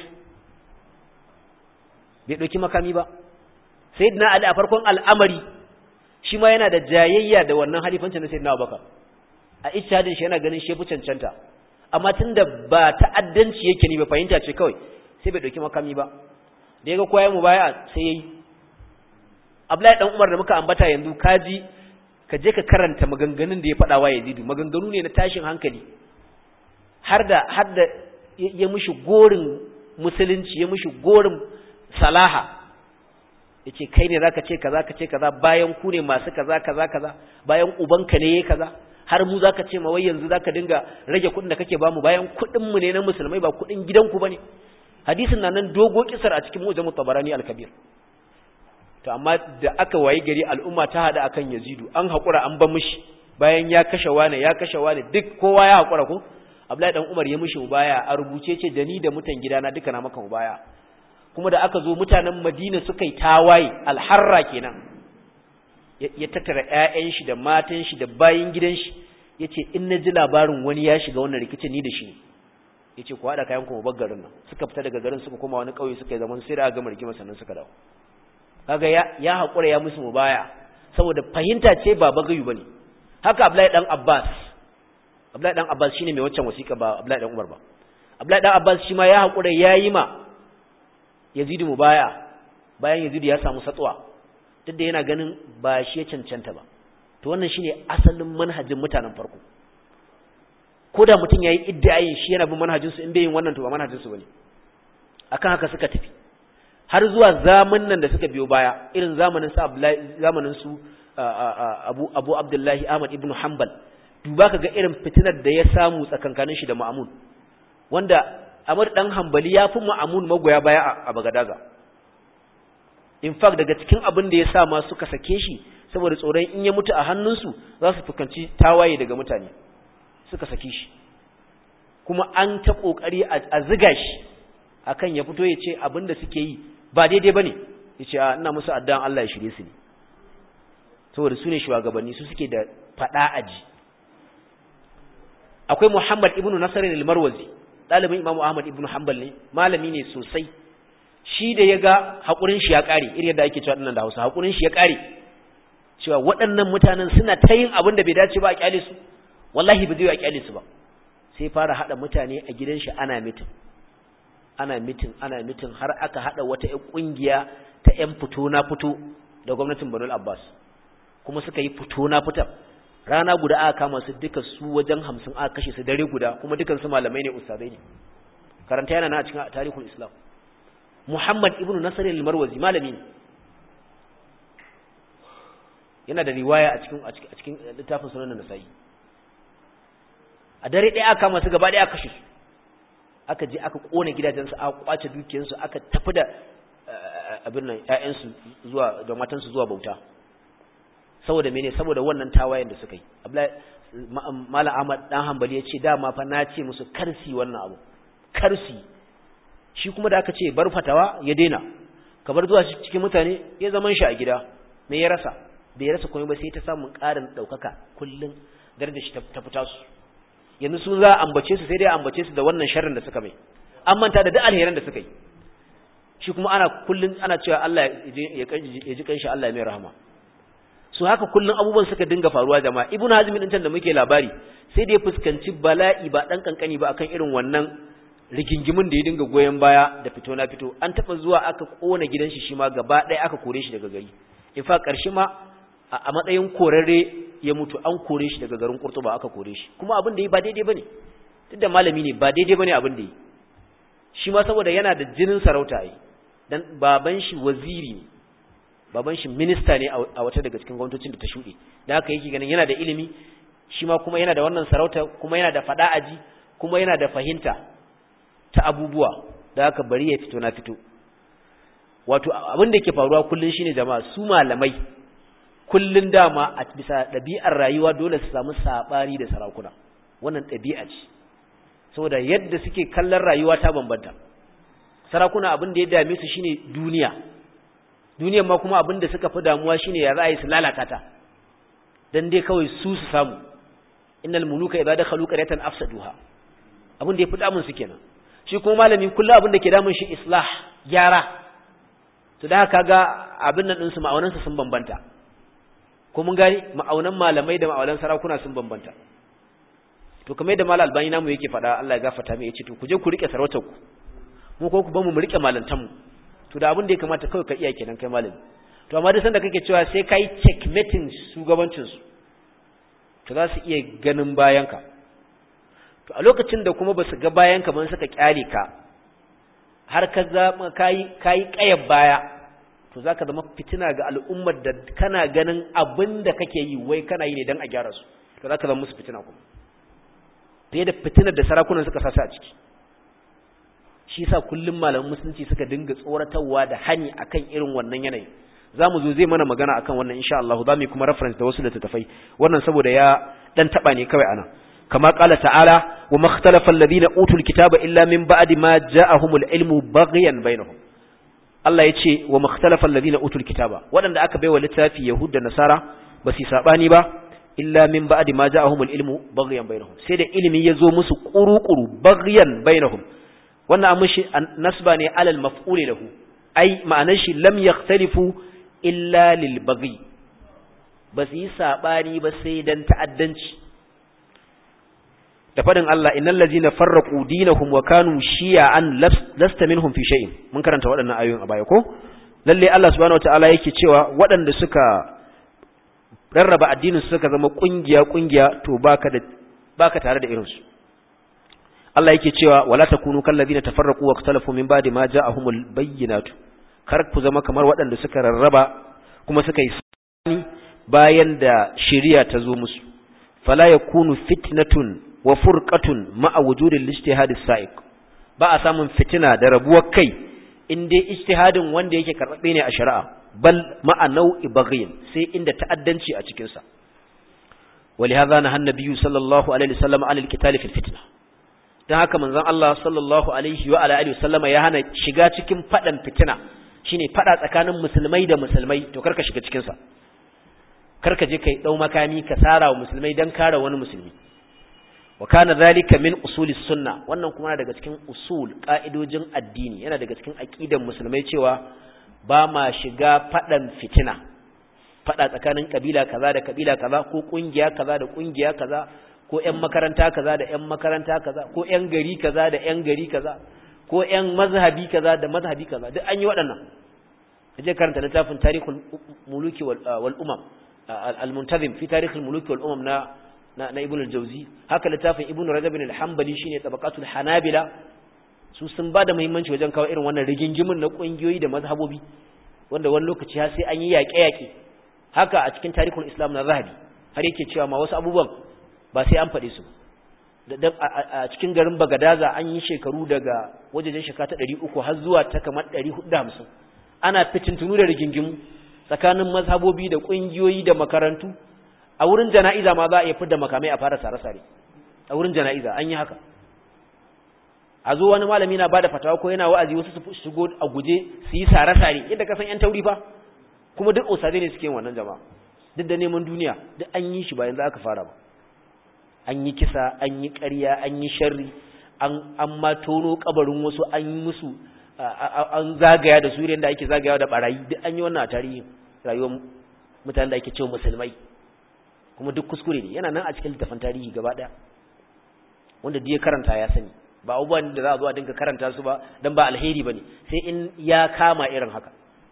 bai dauki makami ba sayyidina Ali a farkon al'amari shi ma yana da jayayya da wannan halifancin na sayyidina Abubakar a ijtihadin shi yana ganin shi fi cancanta amma tunda ba ta'addanci yake ni ba fahimta ce kawai sai bai dauki makami ba da yaga koyi mu baya sai yayi Abdullahi dan Umar da muka ambata yanzu kaji ka je ka karanta maganganun da ya faɗa wa Yazidu maganganu ne na tashin hankali har da har da ya mishi gorin musulunci ya mishi gorin salaha yace kai ne zaka ce kaza ka ce kaza bayan ku ne masu kaza kaza kaza bayan ubanka ne yayi kaza har mu zaka ce ma wai yanzu zaka dinga rage kuɗin da kake bamu bayan kuɗin mu ne na musulmai ba kuɗin gidanku bane hadisin nan nan dogo kisar a cikin Mu'jam at-Tabarani al-Kabir to amma da aka wayi gari al'umma ta hada akan Yazidu an hakura an ba mishi bayan ya kashe wani ya kashe wani duk kowa ya hakura ko Abdullahi dan Umar ya mishi mubaya a rubuce ce da ni da mutan gidana duka na maka mubaya kuma da aka zo mutanen Madina suka yi tawaye alharra kenan ya tattara ƴaƴan shi da matan shi da bayin gidan shi yace in naji labarin wani ya shiga wannan rikicin ni da shi yace ku hada kayan ku baggarin nan suka fita daga garin suka koma wani kauye suka yi zaman sai da ga rigima sannan suka dawo kaga ya ya hakura ya musu mubaya saboda fahimta ce ba bagayu bane haka Abdullahi dan Abbas Abdullahi dan Abbas shine mai waccan wasiƙa ba Abdullahi dan Umar ba Abdullahi dan Abbas shi ma ya hakura yayi ma Yazid mubaya bayan Yazid ya samu satsuwa duk da yana ganin ba shi ya cancanta ba to wannan shine asalin manhajin mutanen farko ko da mutum yayi iddiayin shi yana bin manhajin su in bai yin wannan to ba manhajin su bane akan haka suka tafi har zuwa zamanin nan da suka biyo baya irin zamanin sa Abdullahi zamanin su Abu Abu Abdullahi Ahmad ibn Hanbal duba kaga irin fitinar da ya samu tsakankanin shi da Ma'mun wanda Ahmad dan Hanbali ya fi Ma'mun magoya baya a Bagadaza in fact daga cikin abin da ya sa ma suka sake shi saboda tsoron in ya mutu a hannunsu za su fukanci tawaye daga mutane suka sake shi kuma an ta kokari a ziga shi akan ya fito ya ce abin da suke yi ba daidai bane ya ce ina musu addu'an Allah ya shirye su ne saboda su ne shugabanni su suke da fada aji akwai Muhammad ibn Nasr al-Marwazi dalibin Imam Ahmad ibn Hanbal ne malami ne sosai shi da yaga hakurin shi ya kare irin yadda ake cewa dinnan da Hausa hakurin shi ya kare cewa waɗannan mutanen suna ta yin abin da bai dace ba a kyale su wallahi ba zai a kyale su ba sai fara hada mutane a gidan shi ana mitin ana mitin ana mitin har aka hada wata ƴan kungiya ta ƴan fito na fito da gwamnatin Banu Abbas kuma suka yi fito na fitar rana guda aka kama su duka su wajen hamsin aka kashe su dare guda kuma dukan su malamai ne ustadai ne karanta yana na a cikin tarihul Islam Muhammad ibn Nasr al-Marwazi malami ne yana da riwaya a cikin a cikin littafin sunan Nasa'i a dare ɗaya aka kama su gaba ɗaya aka kashe su aka je aka kona gidajensu aka kwace dukiyarsu aka tafi da abin nan ƴaƴansu zuwa da matansu zuwa bauta saboda mene saboda wannan tawayen da suka yi Abdullahi Malam Ahmad dan Hanbali yace dama fa na ce musu karsi wannan abu karsi shi kuma da aka ce bar fatawa ya daina kabar zuwa cikin mutane ya zaman shi a gida me ya rasa bai rasa komai ba sai ta samu ƙarin daukaka kullun darajar shi ta fita su yanzu sun za ambace su sai dai ambace su da wannan sharrin da suka mai an manta da duk alheran da suka yi shi kuma ana kullun ana cewa Allah ya ji kanshi Allah ya mai rahama su haka kullun abubuwan suka dinga faruwa jama'a Ibn Hazm din da muke labari sai dai fuskanci bala'i ba dan kankani ba akan irin wannan rigingimin da ya dinga goyen baya da fito na fito an taba zuwa aka kona gidan shi shi ma gaba ɗaya aka kore shi daga gari in fa ƙarshe ma a matsayin korarre ya mutu an kore shi daga garin Qurtuba aka kore shi kuma abin da yi ba daidai bane duk da malami ne ba daidai bane abin da yi shi ma saboda yana da jinin sarauta ai dan baban shi waziri ne baban shi minista ne a wata daga cikin gwamnatocin da ta shuɗe da haka yake ganin yana da ilimi shi ma kuma yana da wannan sarauta kuma yana da fada aji kuma yana da fahimta ta abubuwa da haka bari ya fito na fito wato abin da yake faruwa kullun shine jama'a su malamai kullun dama a bisa ɗabi'ar rayuwa dole su samu sabani da sarakuna wannan ɗabi'a ce saboda yadda suke kallon rayuwa ta bambanta sarakuna abin da ya dame su shine duniya duniyar ma kuma abin da suka fi damuwa shine ya ra'ayi su lalata ta dan dai kawai su su samu innal muluka idza dakhalu qaryatan afsaduha abin da ya fi damun su kenan shi kuma malami kullu abin da ke damun shi islah gyara to da haka ga abin nan din su ma'aunan su sun bambanta ko mun gani ma'aunan malamai da ma'aunan sarakuna sun bambanta to kamar yadda malal albani namu yake faɗa Allah ya gafarta mai yace to ku je ku rike sarautar ku mu ko ku ba mu mu rike malantan mu to da abin da ya kamata kawai ka iya kenan kai malami to amma duk sanda kake cewa sai kai checkmating shugabancin su to za su iya ganin bayanka to a lokacin da kuma ba su ga bayanka ban suka kyale ka har ka zama kai kai kayar baya to zaka zama fitina ga al'ummar da kana ganin abin da kake yi wai kana yi ne dan a gyara su to zaka zama musu fitina kuma fiye da fitinar da sarakunan suka sasa a ciki shi yasa kullum malaman musulunci suka dinga tsoratarwa da hani akan irin wannan yanayi zamu zo zai mana magana akan wannan insha Allah zamu kuma reference da wasu littattafai wannan saboda ya dan taba ne kawai ana kama qala ta'ala wa makhtalafa alladhina utul kitaba illa min ba'di ma ja'ahumul ilmu baghyan bainahum. Allah yace wa makhtalafa alladhina utul kitaba, wadanda aka baiwa littafi yahud da nasara ba su sabani ba illa min ba'di ma ja'ahumul ilmu baghyan bainahum, sai da ilimi yazo musu quru-quru baghyan bainahum. wannan amshi nasba ne alal maf'ul lahu, ai ma'anar shi lam yakhtalifu illa lil baghi, ba su yi sabani ba sai dan ta'addanci. da fadin Allah innal ladzina farraqu dinahum wa kanu shi'an lasta minhum fi shay'in, mun karanta waɗannan ayoyin a baya ko. lalle Allah subhanahu wataala yake cewa waɗanda suka rarraba addinin su suka zama kungiya kungiya to baka da baka tare da irinsu. Allah yake cewa wala takunu kal ladina tafarraqu wa ikhtalafu min ba'di ma ja'ahumul bayyinatu, kar ku zama kamar waɗanda suka rarraba kuma suka yi sabani bayan da shari'a ta zo musu. fala yakunu fitnatun wa furqatun ma'a wujudil ijtihad as-sa'iq, ba a samun fitina da rabuwar kai in dai ijtihadin wanda yake karbabe ne a shari'a, bal ma'a nau'i baghin, sai inda ta'addanci a cikin sa. ولهذا نهى النبي صلى الله عليه وسلم عن القتال في الفتنه, dan haka manzon Allah sallallahu alaihi wa alihi wasallama ya hana shiga cikin fadan fitina, shine fada tsakanin musulmai da musulmai, to karka shiga cikin sa, karka je kai dau makami ka sara wa musulmai dan kare wani musulmi. wa kana zalika min usulis sunna, wannan kuma daga cikin usul ka'idojin addini, yana daga cikin aqidan musulmai cewa ba ma shiga fadan fitina, fada tsakanin kabila kaza da kabila kaza, ko kungiya kaza da kungiya kaza, ko ƴan makaranta kaza da ƴan makaranta kaza, ko ƴan gari kaza da ƴan gari kaza, ko ƴan mazhabi kaza da mazhabi kaza, duk an yi waɗannan. kaje karanta littafin tarihul muluki wal umam al-muntazim fi tarihul muluki wal umam na na, na ibn al-jawzi, haka littafin ibn rajab al-hanbali shine tabaqatul hanabila, su sun bada muhimmanci wajen kawo irin wannan rigingimin na kungiyoyi da mazhabobi wanda wani lokaci har sai an yi yaƙe-yaƙe. haka a cikin tarihul islam na zahabi har yake cewa ma wasu abubuwan ba sai an faɗe su. a cikin garin Bagadaza an yi shekaru daga wajejen shekara ta ɗari uku har zuwa ta kamar ɗari hudu da hamsin ana fitintunu da rigingimu tsakanin mazhabobi da ƙungiyoyi da makarantu. a wurin jana'iza ma za a iya fidda makamai a fara sare-sare a wurin jana'iza an yi haka. a zo wani malami na bada fatawa ko yana wa'azi wasu su shigo a guje su yi sare-sare yadda ka san yan tauri fa, kuma duk usade ne suke wannan jama'a, duk da neman duniya, duk an yi shi bayan za aka fara ba. an yi kisa, an yi ƙarya, an yi sharri, an an ma tono kabarin wasu, an yi musu an zagaya da suriyar da ake zagayawa da barayi, duk an yi wannan a tarihin rayuwar mutanen da ake cewa musulmai, kuma duk kuskure ne, yana nan a cikin littafin tarihi gaba ɗaya wanda duk ya karanta ya sani. ba abubuwan da za a zo a dinga karanta su ba dan ba alheri bane, sai in ya kama irin haka.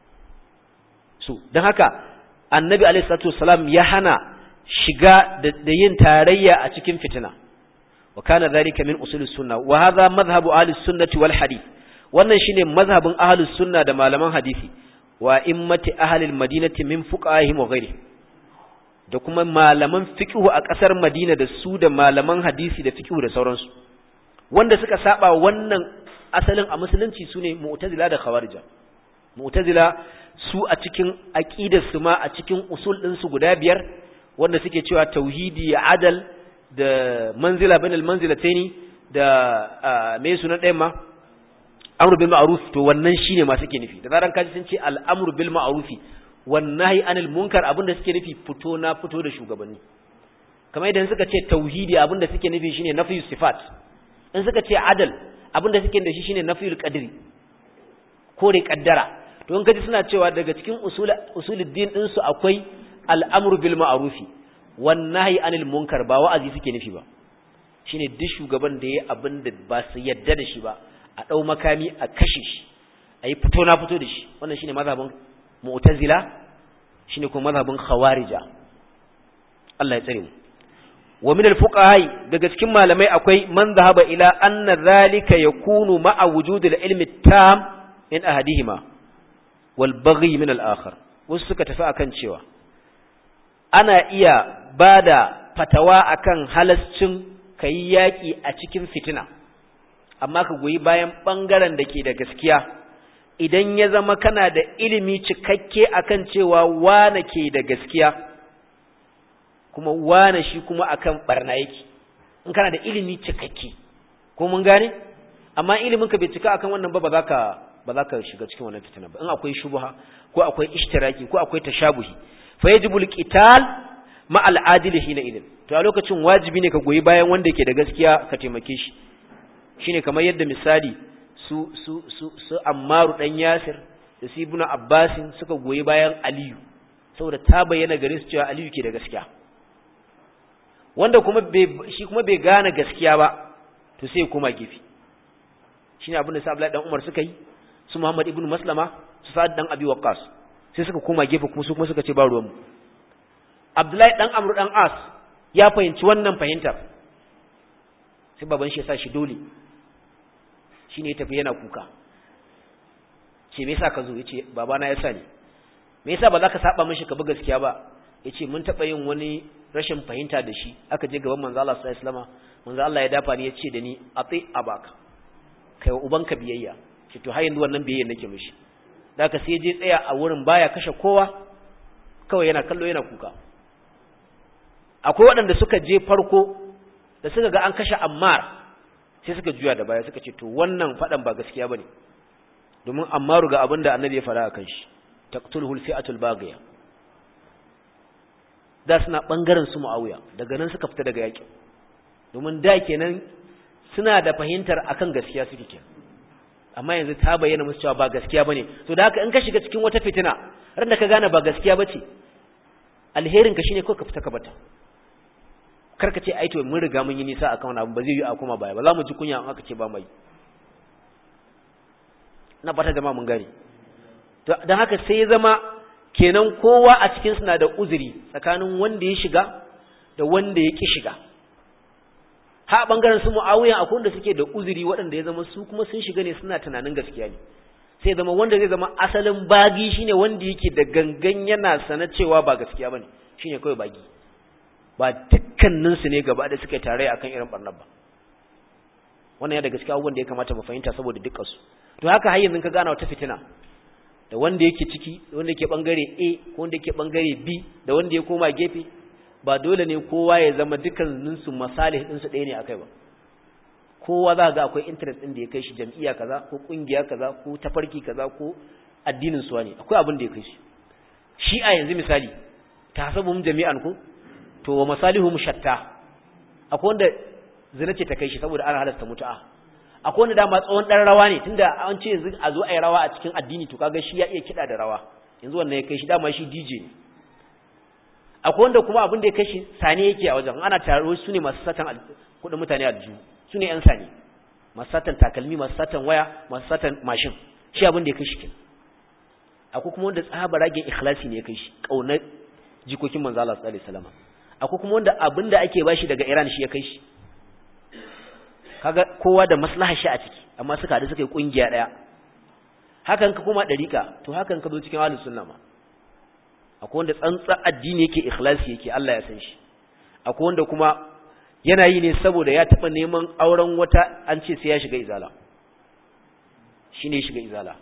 so dan haka annabi alaihi salatu wassalam ya hana shiga da yin tarayya a cikin fitina. wa kana zalika min usulis sunna wa hadha madhhabu ahli sunnati wal hadith, wannan shine mazhabin ahli sunna da malaman hadisi, wa immati ahli al madinati min fuqahihim wa ghairihi, da kuma malaman fiqh a kasar Madina da su da malaman hadisi da fiqh da sauransu. wanda suka saba wannan asalin a musulunci sune mu'tazila da khawarija. mu'tazila su a cikin aqidar su ma a cikin usul din su guda biyar wanda suke cewa tauhidi, adal, da manzila bainal manzilataini, da me sunan ɗayan ma amru bil ma'ruf, to wannan shine ma suke nufi. da zaran kaji sun ce al-amru bil ma'ruf wan nahi anil munkar, abinda suke nufi fito na fito da shugabanni. kamar idan suka ce tauhidi, abinda suke nufi shine nafiyus sifat. in suka ce adal, abinda suke da shi shine nafiyul qadri, kore kaddara. to in kaji suna cewa daga cikin usul usuluddin din su akwai al'amru bil ma'rufi wan nahyi anil munkar, ba wa'azi suke nufi ba, shine duk shugaban da yayi abin da ba su yadda da shi ba a dau makami a kashe shi, ayi fito na fito da shi. wannan shine mazhabin mu'tazila, shine kuma mazhabin khawarija. Allah ya tsare mu. wa min al-fuqaha, daga cikin malamai akwai man dhahaba ila anna dhalika yakunu ma'a wujud al-ilmi tam in ahadihima wal baghi min al-akhar. wasu suka tafi akan cewa ana iya bada fatawa akan halascin kai yaki a cikin fitina, amma ka goyi bayan bangaren da ke da gaskiya idan ya zama kana da ilimi cikakke akan cewa wane ke da gaskiya kuma wane shi kuma akan barna yake. in kana da ilimi cikakke ko mun gane amma ilimin ka bai cika akan wannan ba ba za ka ba za ka shiga cikin wannan fitina ba in akwai shubha ko akwai ishtiraki ko akwai tashabuhi fa yajibu alqital ma al'adili hina idin to a lokacin wajibi ne ka goyi bayan wanda yake da gaskiya ka taimake shi shine kamar yadda misali su su su su Ammaru dan Yasir da su Ibn Abbas suka goyi bayan Aliyu saboda ta bayyana gare su cewa Aliyu ke da gaskiya wanda kuma bai shi kuma bai gane gaskiya ba to sai kuma gifi shine abin da sa Abdullahi dan Umar suka yi su Muhammad ibn Maslama su Sa'ad dan Abi Waqqas sai suka koma gefe kuma su kuma suka ce ba ruwan mu Abdullahi dan Amr dan As ya fahimci wannan fahimtar sai baban shi ya sa shi dole shine ya tafi yana kuka ce me yasa ka zo yace babana ya sa ni me yasa ba za ka saba mishi ka bi gaskiya ba yace mun taba yin wani rashin fahimta da shi aka je gaban manzo Allah sallallahu alaihi wasallam manzo Allah ya dafa ni yace da ni ati abaka kai ubanka biyayya ce to har yanzu wannan biyayya nake mishi da ka sai je tsaya a wurin baya kashe kowa kawai yana kallo yana kuka akwai waɗanda suka je farko da suka ga an kashe Ammar sai suka juya da baya suka ce to wannan fadan ba gaskiya bane domin Ammaru ga abinda Annabi ya fara akan shi taqtuluhu al-fi'atul baghiya da suna bangaren su Muawiya daga nan suka fita daga yakin domin da kenan suna da fahimtar akan gaskiya suke kenan amma yanzu ta bayyana musu cewa ba gaskiya bane to da haka in ka shiga cikin wata fitina ran da ka gane ba gaskiya bace alherin ka shine ko ka fita ka bata karka ce ai to mun riga mun yi nisa akan wannan abu ba zai yi a kuma baya ba za mu ji kunya in aka ce ba mai na bata jama'a mun gane to dan haka sai ya zama kenan kowa a cikin su na da uzuri tsakanin wanda ya shiga da wanda ya ki shiga ha bangaren su Muawiya akwai wanda suke da uzuri waɗanda ya zama su kuma sun shiga ne suna tunanin gaskiya ne sai zama wanda zai zama asalin bagi shine wanda yake da gangan yana sana cewa ba gaskiya bane shine kawai bagi ba dukkanin su ne gaba da suke tare akan irin barnar ba wannan ya da gaskiya wanda ya kamata mu fahimta saboda dukkan su to haka har yanzu ka gana wata fitina da wanda yake ciki wanda yake bangare A ko wanda yake bangare B da wanda ya koma gefe ba dole ne kowa ya zama dukkanin su masalih din su ɗaya ne akai ba kowa za ga akwai interest din da ya kai shi jam'iyya kaza ko kungiya kaza ko tafarki kaza ko addinin su ne akwai abin da ya kai shi shi a yanzu misali tahsabuhum jami'an ku to wa masalihum shatta akwai wanda zina ce ta kai shi saboda ana halasta mutu'a akwai wanda dama tsawon dan rawa ne tunda an ce yanzu a zo ayi rawa a cikin addini to kaga shi ya iya kida da rawa yanzu wannan ya kai shi dama shi D J ne akwai wanda kuma abin da ya kai shi sane yake a wajen ana taro su ne masu satan kudin mutane aljihu su ne yan sane masu satan takalmi masu satan waya masu satan mashin shi abin da ya kai shi kenan akwai kuma wanda tsaba ragen ikhlasi ne ya kai shi kaunar jikokin manzo Allah sallallahu alaihi wasallam akwai kuma wanda abin da ake bashi daga Iran shi ya kai shi kaga kowa da maslahar shi a ciki amma suka haɗu suka yi kungiya daya hakan ka kuma dariƙa to hakan ka zo cikin ahlus sunna ma akwai wanda tsantsa addini yake ikhlasi yake Allah ya san shi akwai wanda kuma yana yi ne saboda ya taba neman auren wata an ce sai ya shiga izala shine ya shiga izala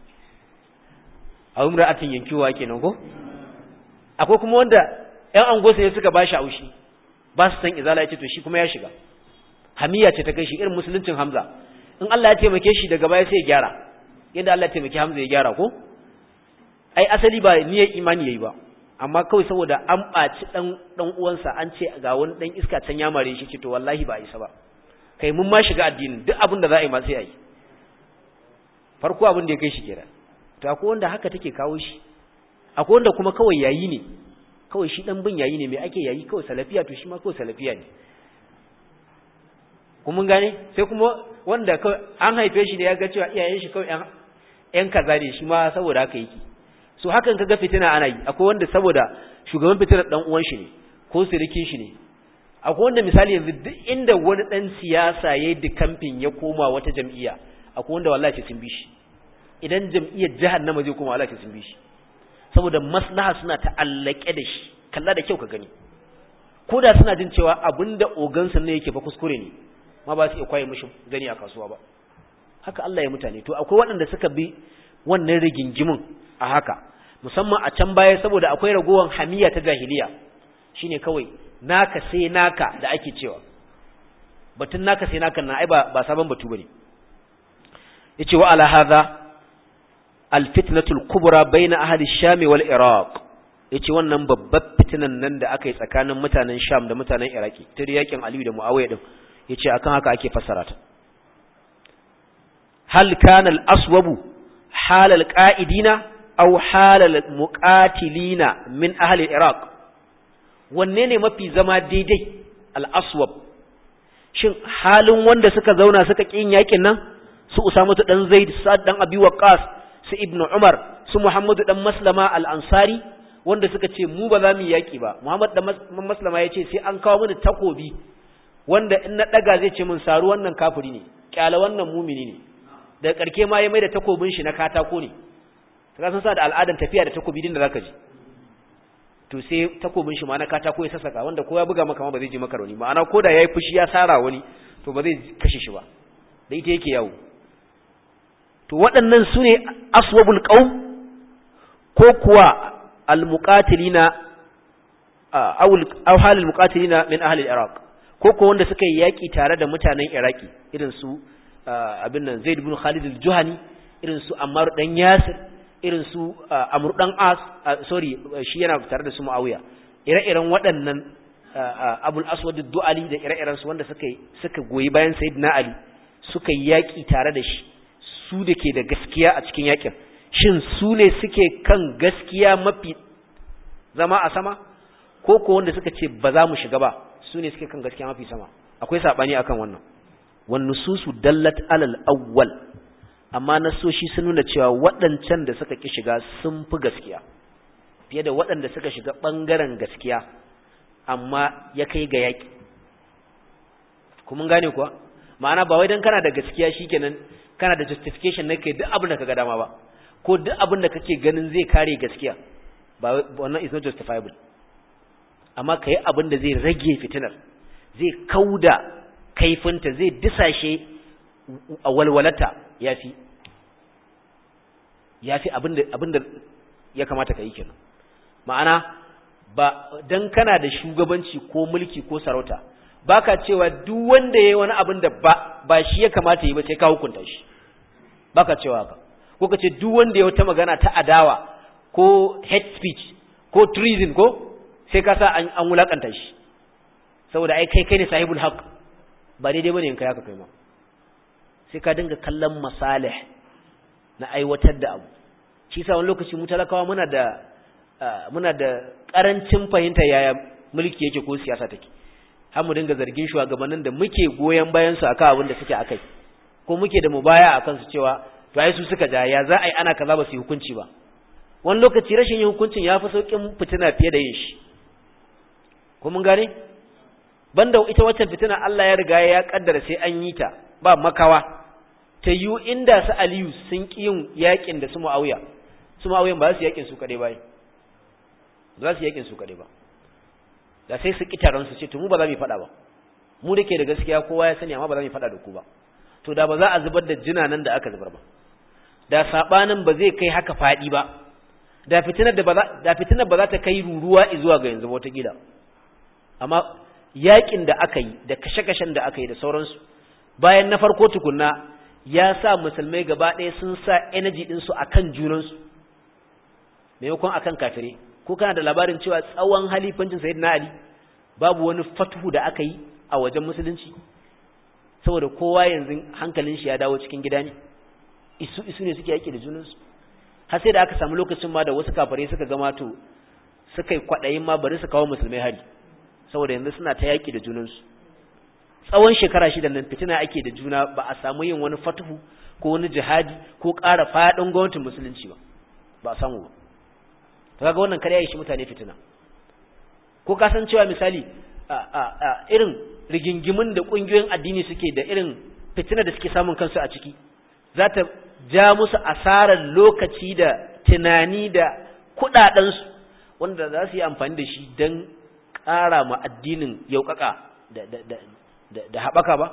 a umra'atin yankiwa kenan ko akwai kuma wanda ƴan angosa ne suka bashi aushi ba su san izala yace to shi kuma ya shiga hamiya ce ta kai shi irin musuluncin Hamza in Allah ya taimake shi daga baya sai ya gyara yadda Allah ya taimake Hamza ya gyara ko ai asali ba niyyar imani yayi ba amma kawai saboda an baci dan dan uwansa an ce ga wani dan iska can ya mare shi ce to wallahi ba isa ba kai mun ma shiga addinin duk abin da za a yi ma sai a yi farko abin da ya kai shi kira to akwai wanda haka take kawo shi akwai wanda kuma kawai yayi ne kawai shi dan bin yayi ne me ake yayi kawai salafiya to shi ma kawai salafiya ne kuma gane sai kuma wanda an haife shi da ya ga cewa iyayen shi kawai yan yan kaza ne shi ma saboda haka yake so hakan kaga fitina ana yi akwai wanda saboda shugaban fitinar dan uwan shi ne ko sirikin shi ne akwai wanda misali yanzu duk inda wani dan siyasa yayi dikamfin ya koma wata jam'iyya akwai wanda wallahi sun bi shi idan jam'iyyar jahannama zai koma wallahi sun bi shi saboda maslaha suna ta'allake da shi kalla da kyau ka gani koda suna jin cewa abinda ogansa ne yake fa kuskure ne ma ba su iya kwaye mishi gani a kasuwa ba haka Allah ya mutane to akwai waɗanda suka bi wannan rigingimin a haka musamman a can baya saboda akwai ragowar hamiya ta jahiliya shine kawai naka sai naka da ake cewa batun naka sai naka na ai ba ba sabon batu bane yace wa ala hadha al-fitnatu al-kubra bayna ahli ash-sham wal iraq yace wannan babbar fitinan nan da aka yi tsakanin mutanen Sham da mutanen Iraki ta yakin Aliyu da Muawiya din yace akan haka ake fassara ta hal kana al-aswabu hal al-qa'idina aw hal al-muqatilina min ahli al-iraq wanne ne mafi zama daidai al-aswab shin halin wanda suka zauna suka kin yakin nan su Usama dan Zaid Sa'd dan Abi Waqqas su Ibn Umar su Muhammadu dan Maslama al-Ansari wanda suka ce mu ba za mu yaki ba Muhammad dan Maslama ya ce sai an kawo mini takobi wanda in na daga zai ce min saru wannan kafiri ne kyala wannan mumini ne daga karke ma ya mai da takobin shi na katako ne ka san sa da al'adan tafiya da takobi din da zaka ji to sai takobin shi ma na katako ya sasaka wanda ko ya buga maka ma ba zai ji maka rauni ma'ana ko da yayi fushi ya sara wani to ba zai kashe shi ba da ita yake yawo to waɗannan su ne aswabul qaum ko kuwa al-muqatilina aw aw halul muqatilina min ahli al-iraq ko ko wanda suka yi yaki tare da mutanen iraki irin su abin nan Zaid ibn Khalid al-Juhani irin su Ammar dan Yasir irin su Amr dan As sorry shi yana tare da su Muawiya ire-iren waɗannan Abul Aswad ad-Du'ali da ire-iren su wanda suka suka goyi bayan Sayyidina Ali suka yi yaki tare da shi su da ke da gaskiya a cikin yakin shin su ne suke kan gaskiya mafi zama a sama ko ko wanda suka ce ba za mu shiga ba su ne suke kan gaskiya mafi sama akwai sabani akan wannan wan nususu dallat alal awwal amma nasoshi sun nuna cewa waɗancan da suka ki shiga sun fi gaskiya fiye da waɗanda suka shiga bangaren gaskiya amma ya kai ga yaki kuma gane kuwa ma'ana ba wai dan kana da gaskiya shikenan kana da justification na kai duk abin da kaga dama ba ko duk abin da kake ganin zai kare gaskiya ba wannan is not justifiable amma kai abin da zai rage fitinar zai kauda kaifinta zai disashe a walwalata yafi yafi abin da abin da ya kamata kai kenan ma'ana ba dan kana da shugabanci ko mulki ko sarauta baka cewa duk wanda yayi wani abin da ba ba shi ya kamata yi ba sai ka hukunta shi baka cewa haka ko kace duk wanda ya wata magana ta adawa ko hate speech ko treason ko sai ka sa an, an wulakanta shi saboda ai kai kai ne sahibul haq ba daidai bane in kai haka kai ma sai ka dinga kallon masalih na aiwatar da abu shi sa wani lokaci mu talakawa muna da uh, muna da karancin fahimta yaya mulki yake ko siyasa take har mu dinga zargin shugabannin da muke goyen bayan su akan abin da suke akai ko muke da mubaya akan su cewa to ai su suka ja ya za ai ana kaza ba su hukunci ba wani lokaci rashin yin hukuncin yafi saukin fitina fiye da yin shi ko mun gane banda ita wacce fitina Allah ya riga ya kaddara sai an yi ta ba makawa ta yu inda su Aliyu sun ki yin yakin da su Muawiya su Muawiya ba su yakin su kade ba ba su yakin su kade ba da sai su kitaran su ce to mu ba za mu fada ba mu dake da gaskiya kowa ya sani amma ba za mu fada da ku ba to da ba za a zubar da jinanan da aka zubar ba da sabanin ba zai kai haka fadi ba da fitinar da ba za da fitinar ba za ta kai ruruwa zuwa ga yanzu ba wata gida amma yakin da aka yi da kashe-kashen da aka yi da sauransu bayan na farko tukunna ya sa musulmai gaba ɗaya sun sa energy din su akan junan su maimakon akan kafire ko kana da labarin cewa tsawon halifancin sayyidina Ali babu wani fatuhu da aka yi a wajen musulunci saboda kowa yanzu hankalin shi ya dawo cikin gida ne isu isu ne suke yake da junansu har sai da aka samu lokacin ma da wasu kafare suka gama to suka yi kwadayin ma bari su kawo musulmai hari saboda yanzu suna ta yaki da junansu tsawon shekara shida nan fitina ake da juna ba a samu yin wani fatuhu ko wani jihadi ko ƙara faɗin gwamnatin musulunci ba ba a samu ba to kaga wannan kare ya shi mutane fitina ko ka san cewa misali a a a irin rigingimin da kungiyoyin addini suke da irin fitina da suke samun kansu a ciki za ta ja musu asarar lokaci da tunani da kudadensu wanda za su yi amfani da shi don ƙara ma addinin yaukaka da da da da, da haɓaka ba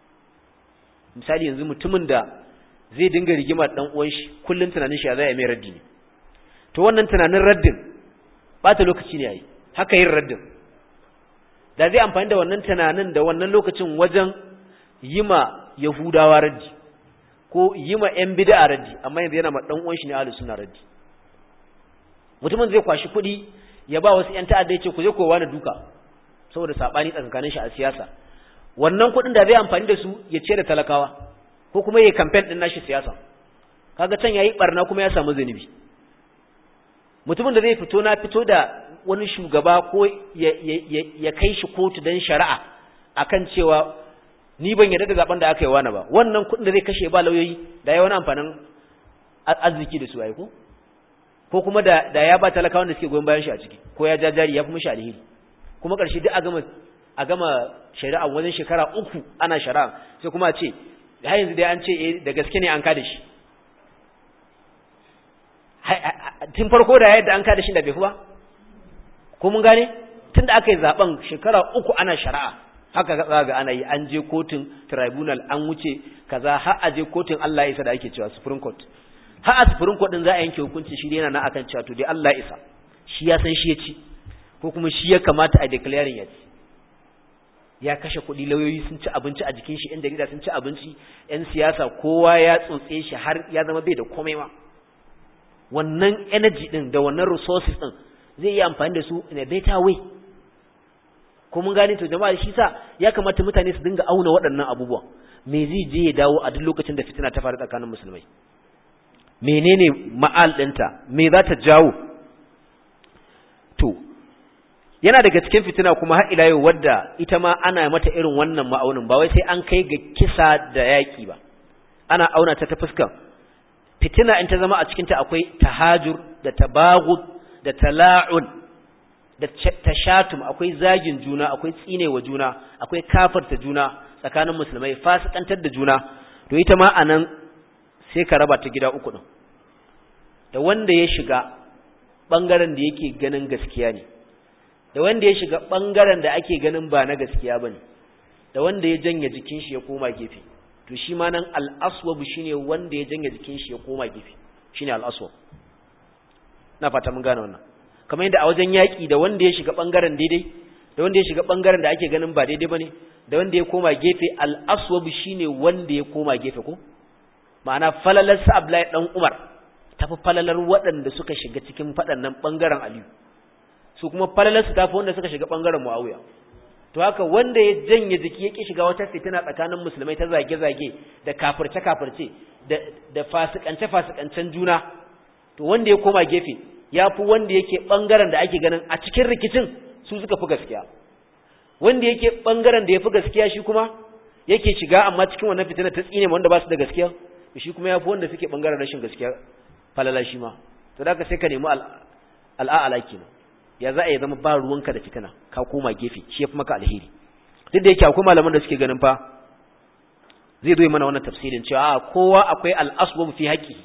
misali yanzu mutumin da zai dinga rigima dan uwan shi kullun tunanin shi ya zai mai raddi ne to wannan tunanin raddin ba ta lokaci ne yayi haka yin raddin da zai amfani da wannan tunanin da wannan lokacin wajen yima yahudawa raddi ko yima yan bid'a raddi amma yanzu yana ma dan uwan shi ne ahlus sunna raddi. Mutumin zai kwashi kuɗi ya ba wasu yan ta'adda ya ce ku je ku wani duka saboda sabani tsakanin shi a siyasa, wannan kuɗin da zai amfani da su ya ce da talakawa ko kuma yayi campaign din nashi siyasa, kaga can yayi barna kuma ya samu zanubi. Mutumin da zai fito na fito da wani shugaba ko ya, ya, ya kai shi kotu don shari'a akan cewa ni ban yarda da zaben da aka yi wani ba, wannan kuɗin da zai kashe ba lauyoyi da ya wani amfanin arziki da su ai ko ko kuma da da ya ba talakawan da suke goyon bayan shi a ciki ko ya jajari ya fi mishi alheri, kuma ƙarshe duk a gama a gama shari'a wajen shekara uku ana shari'a sai kuma a ce har yanzu dai an ce eh da gaske ne an kada shi. Tun farko da yadda an kada shi da bai fi ba ko mun gane, tun da aka yi zaben shekara uku ana shari'a haka za ga ana yi, an je kotun tribunal an wuce kaza har a je kotun Allah ya isa da ake cewa Supreme Court, har a Supreme Court din za a yanke hukunci shi yana nan akan cewa to dai Allah ya isa shi ya san shi ya ci ko kuma shi ya kamata a declaring ya ci. Ya kashe kuɗi, lauyoyi sun ci abinci a jikin shi, 'yan jarida sun ci abinci, 'yan siyasa kowa ya tsotse shi har ya zama bai da komai ma. Wannan energy din da wannan resources din zai yi amfani da su in a better way. Ko mun gane to jama'a shi sa ya kamata mutane su dinga auna waɗannan abubuwan. Me zai je ya dawo a duk lokacin da fitina ta faru tsakanin musulmai? Menene ma'al ɗinta? Me za ta jawo? To yana daga cikin fitina kuma har ila yau wadda ita ma ana mata irin wannan ma'aunin, ba wai sai an kai ga kisa da yaƙi ba, ana auna ta ta fuskan fitina in ta zama a cikinta akwai tahajur da tabaghud da tala'un da tashatum, akwai zagin juna, akwai tsinewa juna, akwai kafarta juna tsakanin musulmai, fasikantar da juna, to ita ma anan sai ka raba ta gida uku din. Da wanda ya shiga bangaren da yake ganin gaskiya ne, da wanda ya shiga bangaren da ake ganin ba na gaskiya bane, da wanda ya janye jikin shi ya koma gefe. To shi ma nan al-aswab shine wanda ya janye jikin shi ya koma gefe, shine al-aswab. Na fata mun gane wannan. Kamar yadda a wajen yaki da wanda ya shiga bangaren daidai, da wanda ya shiga bangaren da ake ganin ba daidai bane, da wanda ya koma gefe, al-aswab shine wanda ya koma gefe ko? Ma'ana falalar sa Abdullahi dan Umar tafi falalar waɗanda suka shiga cikin faɗannan bangaren Aliyu. Su kuma falalar su tafi wanda suka shiga bangaren Muawiya. To haka wanda ya janye jiki ya ki shiga wata fitina tsakanin musulmai ta zage-zage da kafirce-kafirce da da fasikance-fasikancen juna, to wanda ya koma gefe yafi wanda yake bangaren da ake ganin a cikin rikicin su suka fi gaskiya. Wanda yake bangaren da yafi gaskiya shi kuma yake shiga amma cikin wannan fitina ta tsine wanda ba su da gaskiya, shi kuma yafi wanda suke bangaren rashin gaskiya falala shi ma. To da haka sai ka nemi al'a'ala kenan. Ya za a yi zama ba ruwanka da fitina ka koma gefe, shi yafi maka alheri. Duk da yake akwai malaman da suke ganin fa zai zo mana wannan tafsirin cewa kowa akwai al-aswab fi haqqihi,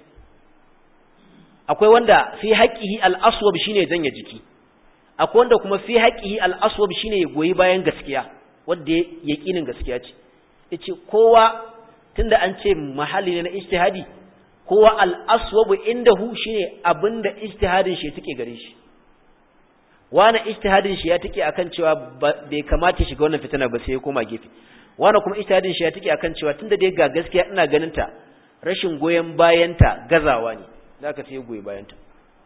akwai wanda fi haqqihi al-aswab shine janye jiki, akwai wanda kuma fi haqqihi al-aswab shine ya goyi bayan gaskiya wanda yaqinin gaskiya ce. Yace kowa tunda an ce mahalli ne na ijtihadi, kowa al-aswab indahu shine abinda ijtihadin shi take gare shi. Wani ijtihadin shi ya take akan cewa bai kamata shiga wannan fitina ba sai ya koma gefe. Wani kuma ijtihadin shi ya take akan cewa tunda dai ga gaskiya ina ganin ta rashin goyen bayanta gazawa ne, zaka sai goyi bayanta.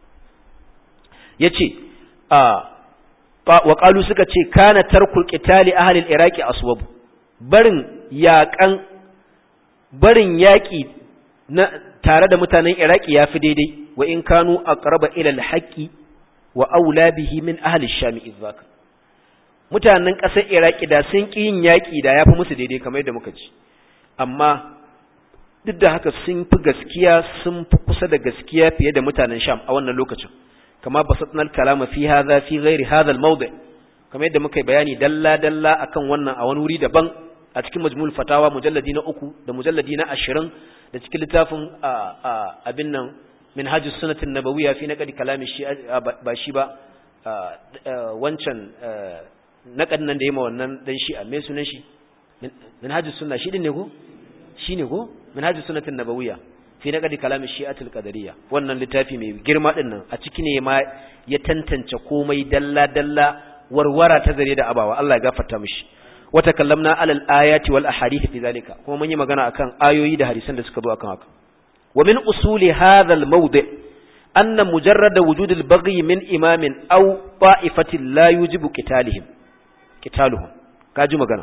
Yace a wa qalu suka ce kana tarkul qitali ahli al-iraqi aswab, barin yaƙan barin yaƙi na tare da mutanen Iraki yafi daidai, wa in kanu aqraba ila al-haqqi wa aula bihi min ahli ash-sham idzaka. Mutanen ƙasar Iraki da sun ki yin yaki da yafi musu daidai kamar yadda muka ci, amma duk da haka sun fi gaskiya, sun fi kusa da gaskiya fiye da mutanen Sham a wannan lokacin. Kama basatna al-kalama fi hadha fi ghairi hadha al-mawdi', kamar yadda muka bayani dalla dalla akan wannan a wani wuri daban a cikin majmu'ul fatawa mujalladi na uku da mujalladi na ashirin da cikin littafin abin nan minhajus sunnatin nabawiyya fi naqdi kalami shi ba shi ba wancan naqadin nan da yayi ma wannan dan shi a me sunan shi minhajus sunna shi din ne ko shine ko minhajus sunnatin nabawiyya fi naqdi kalami shi'atul qadariyya, wannan littafi mai girma din nan a ciki ne ma ya tantance komai dalla dalla warwara ta zare da abawa, Allah ya gafarta mishi. wa takallamna alal ayati wal ahadith fi zalika kuma mun yi magana akan ayoyi da hadisan da suka zo akan haka wa min usuli hadha al mawdi' anna mujarrad wujud al baghi min imamin aw ta'ifatin la yujibu qitalihim qitaluhum kaji magana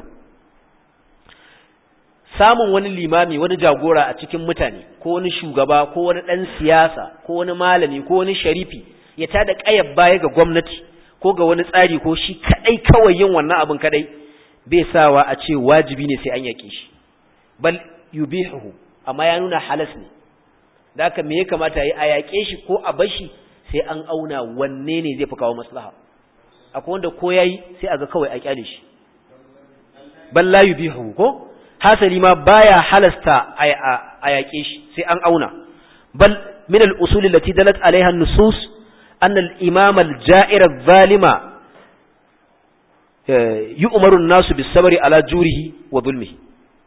samun wani limami wani jagora a cikin mutane ko wani shugaba ko wani dan siyasa ko wani malami ko wani sharifi ya tada ƙayar baya ga gwamnati ko ga wani tsari ko shi kadai kawai yin wannan abin kadai bai sawa a ce wajibi ne sai an yake shi bal yubihu amma ya nuna halas ne da haka me ya kamata yi a yake shi ko a bar shi sai an auna wanne ne zai fi kawo maslaha akwai wanda ko yayi sai a ga kawai a kyale shi bal la yubihu ko hasali ma baya halasta a yake shi sai an auna bal min al-usul allati dalat alaiha an-nusus anna al-imam al-ja'ir adh-dhalima yu'maru an-nasu bis-sabri ala jurihi wa dhulmihi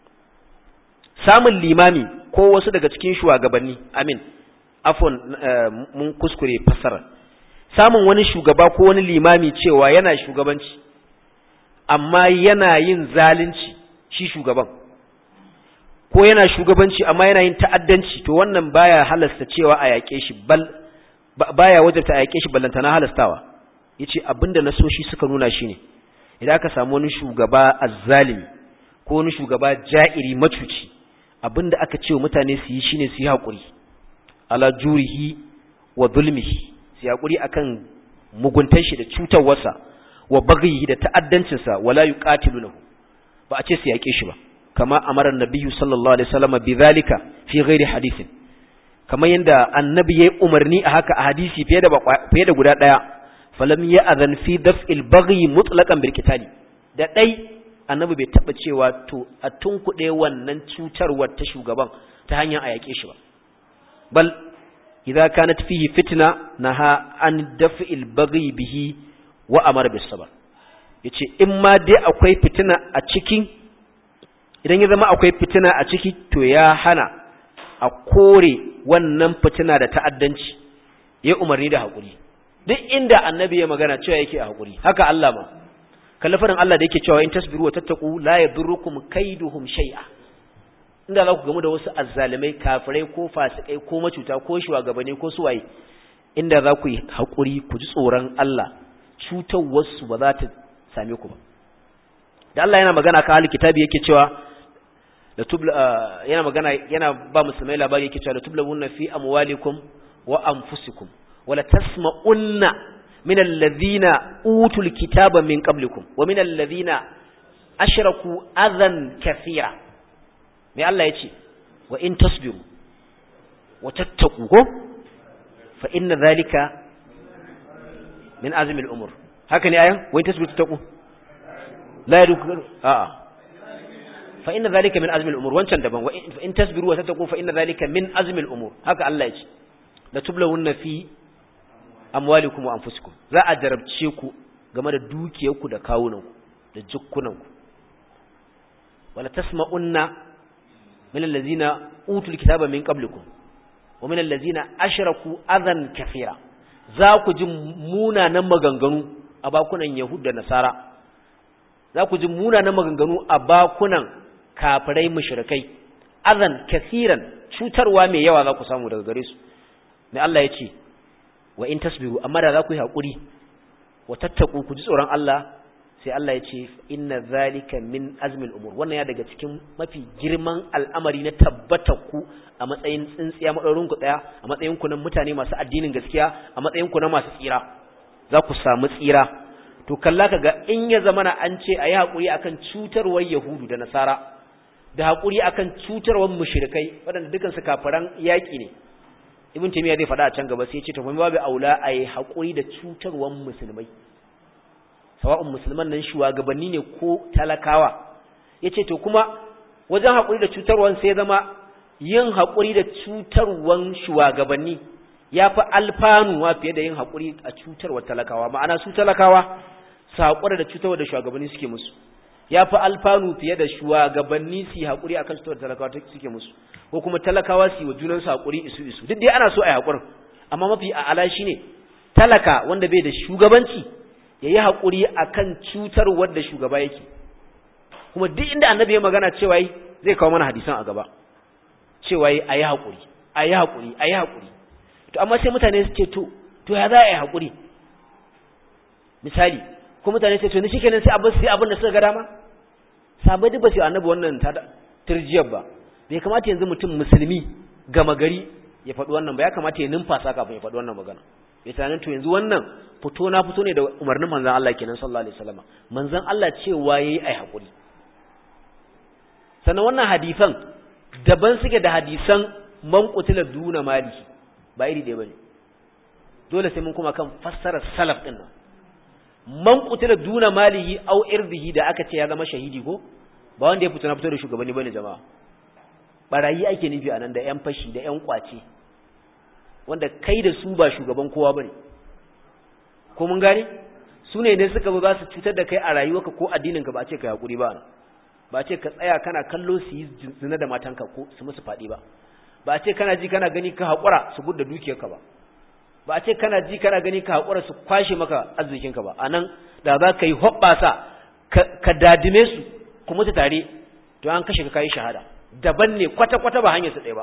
samun limami ko wasu daga cikin shugabanni amin afwan mun kuskure fasara samun wani shugaba ko wani limami cewa yana shugabanci amma yana yin zalunci shi shugaban ko yana shugabanci amma yana yin ta'addanci to wannan baya halasta cewa a yake shi bal baya wajibta a yake shi ballantana halastawa yace abinda nasoshi suka nuna shine idan aka samu wani shugaba azzalimi ko wani shugaba ja'iri macuci abinda aka ce wa mutane su yi shine su yi hakuri ala jurihi wa zulmihi su yi hakuri akan muguntar shi da cutarwarsa wa baghihi da ta'addancin sa wala yuqatiluhu ba a ce su yake shi ba kama amara annabiyyu sallallahu alaihi wasallam bidhalika fi ghairi hadithin kamar yanda annabi yayi umarni a haka a hadisi fiye da fiye da guda daya falam ya'zan fi daf'il baghi mutlaqan bil qitali da dai annabi bai taba cewa to a tunkuɗe wannan cutarwar ta shugaban ta hanyar a yake shi ba bal idza kanat fihi fitna naha an daf'il baghi bihi wa amara bis sabr yace in ma dai akwai fitina a cikin idan ya zama akwai fitina a ciki to ya hana a kore wannan fitina da ta'addanci ya umarni da hakuri duk inda annabi ya magana cewa yake a hakuri haka Allah ma kallafarin Allah da yake cewa in tasbiru wa tattaqu la yadurrukum kaiduhum shay'a inda za ku gamu da wasu azzalimai kafirai ko fasikai ko macuta ko shugabanni ko suwaye inda za ku yi hakuri ku ji tsoron Allah cutar wasu ba za ta same ku ba da Allah yana magana kan ahli kitabi yake cewa la tubla yana magana yana ba musulmai labari yake cewa la tublawunna fi amwalikum wa anfusikum wala tasma'unna min alladhina utul kitaba min qablikum wa min alladhina ashraku adhan kathira mai Allah yace wa in tasbiru wa tattaqu fa inna dhalika min azmi al-umur haka ne ayan wa in tasbiru tattaqu la yaduk a'a fa inna dhalika min azmi al-umur wancan daban wa in tasbiru wa tattaqu fa inna dhalika min azmi al-umur haka Allah yace la tublawunna fi amwalikum wa anfusikum za a jarabce ku game da dukiyarku da kawunanku da jukkunanku wala tasma'unna min allazina utul kitaba min qablikum wa min allazina ashraku adhan kathira za ku ji munanan maganganu a bakunan yahud da nasara za ku ji munanan maganganu a bakunan kafirai mushrikai adhan kathiran cutarwa mai yawa za ku samu daga gare su ne Allah ya ce wa in tasbiru amma da za ku yi haƙuri wa tattaku ku ji tsoron Allah sai Allah ya ce inna zalika min azmil umur wannan ya daga cikin mafi girman al'amari na tabbatar ku a matsayin tsintsiya madaurin ku daya a matsayin ku na mutane masu addinin gaskiya a matsayin ku na masu tsira za ku samu tsira to kalla kaga in ya zamana an ce ayi haƙuri akan cutarwar yahudu da nasara da haƙuri akan cutarwar mushrikai waɗanda dukan su kafiran yaƙi ne ibn taymiya zai faɗa a can gaba sai ya ce to kuma babu aula ayi haƙuri da cutarwar musulmai sawa'un musulman nan shugabanni ne ko talakawa yace to kuma wajen haƙuri da cutarwar sai zama yin haƙuri da cutarwar shugabanni yafi alfanu wa fiye da yin haƙuri a cutarwar talakawa ma'ana su talakawa su haƙura da cutarwar da shugabanni suke musu yafi alfanu fiye da shugabanni su haƙuri akan cutarwar talakawa suke musu ko kuma talakawa su yi wa junan su haƙuri isu isu duk dai ana so a yi haƙurin amma mafi a'ala shine talaka wanda bai da shugabanci yayi haƙuri akan cutarwar da shugaba yake kuma duk inda annabi ya magana cewa zai kawo mana hadisan a gaba cewa ayi hakuri ayi hakuri ayi hakuri to amma sai mutane su ce to to ya za a yi hakuri misali ko mutane su ce to ni shikenan sai abin sai abin da suka ga dama sabai duk ba sai annabi wannan turjiyar ba bai kamata yanzu mutum musulmi gama gari ya faɗi wannan ba ya kamata ya numfasa kafin ya faɗi wannan magana ya tunanin to yanzu wannan fito na fito ne da umarnin manzon Allah kenan sallallahu alaihi wasallam manzon Allah cewa yayi ai hakuri sannan wannan hadisan daban suke da hadisan man qutila duna mali ba iri ɗaya bane dole sai mun kuma kan fassarar salaf din nan man qutila duna malihi aw irdihi da aka ce ya zama shahidi ko ba wanda ya fito na fito da shugabanni bane jama'a barayi ake nufi anan da yan fashi da yan kwace wanda kai da su ba shugaban kowa bane ko mun gane su ne ne suka zo za su cutar da kai a rayuwarka ko addininka ba a ce ka hakuri ba ba a ce ka tsaya kana kallo su yi zina da matanka ko su musu fadi ba ba a ce kana ji kana gani ka hakura su gudda dukiyarka ba ba a ce kana ji kana gani ka hakura su kwashe maka arzikinka ba anan da za ka yi hoɓɓasa ka dadime su ku mutu tare to an kashe ka kai shahada daban ne kwata-kwata ba hanyar su ɗaya ba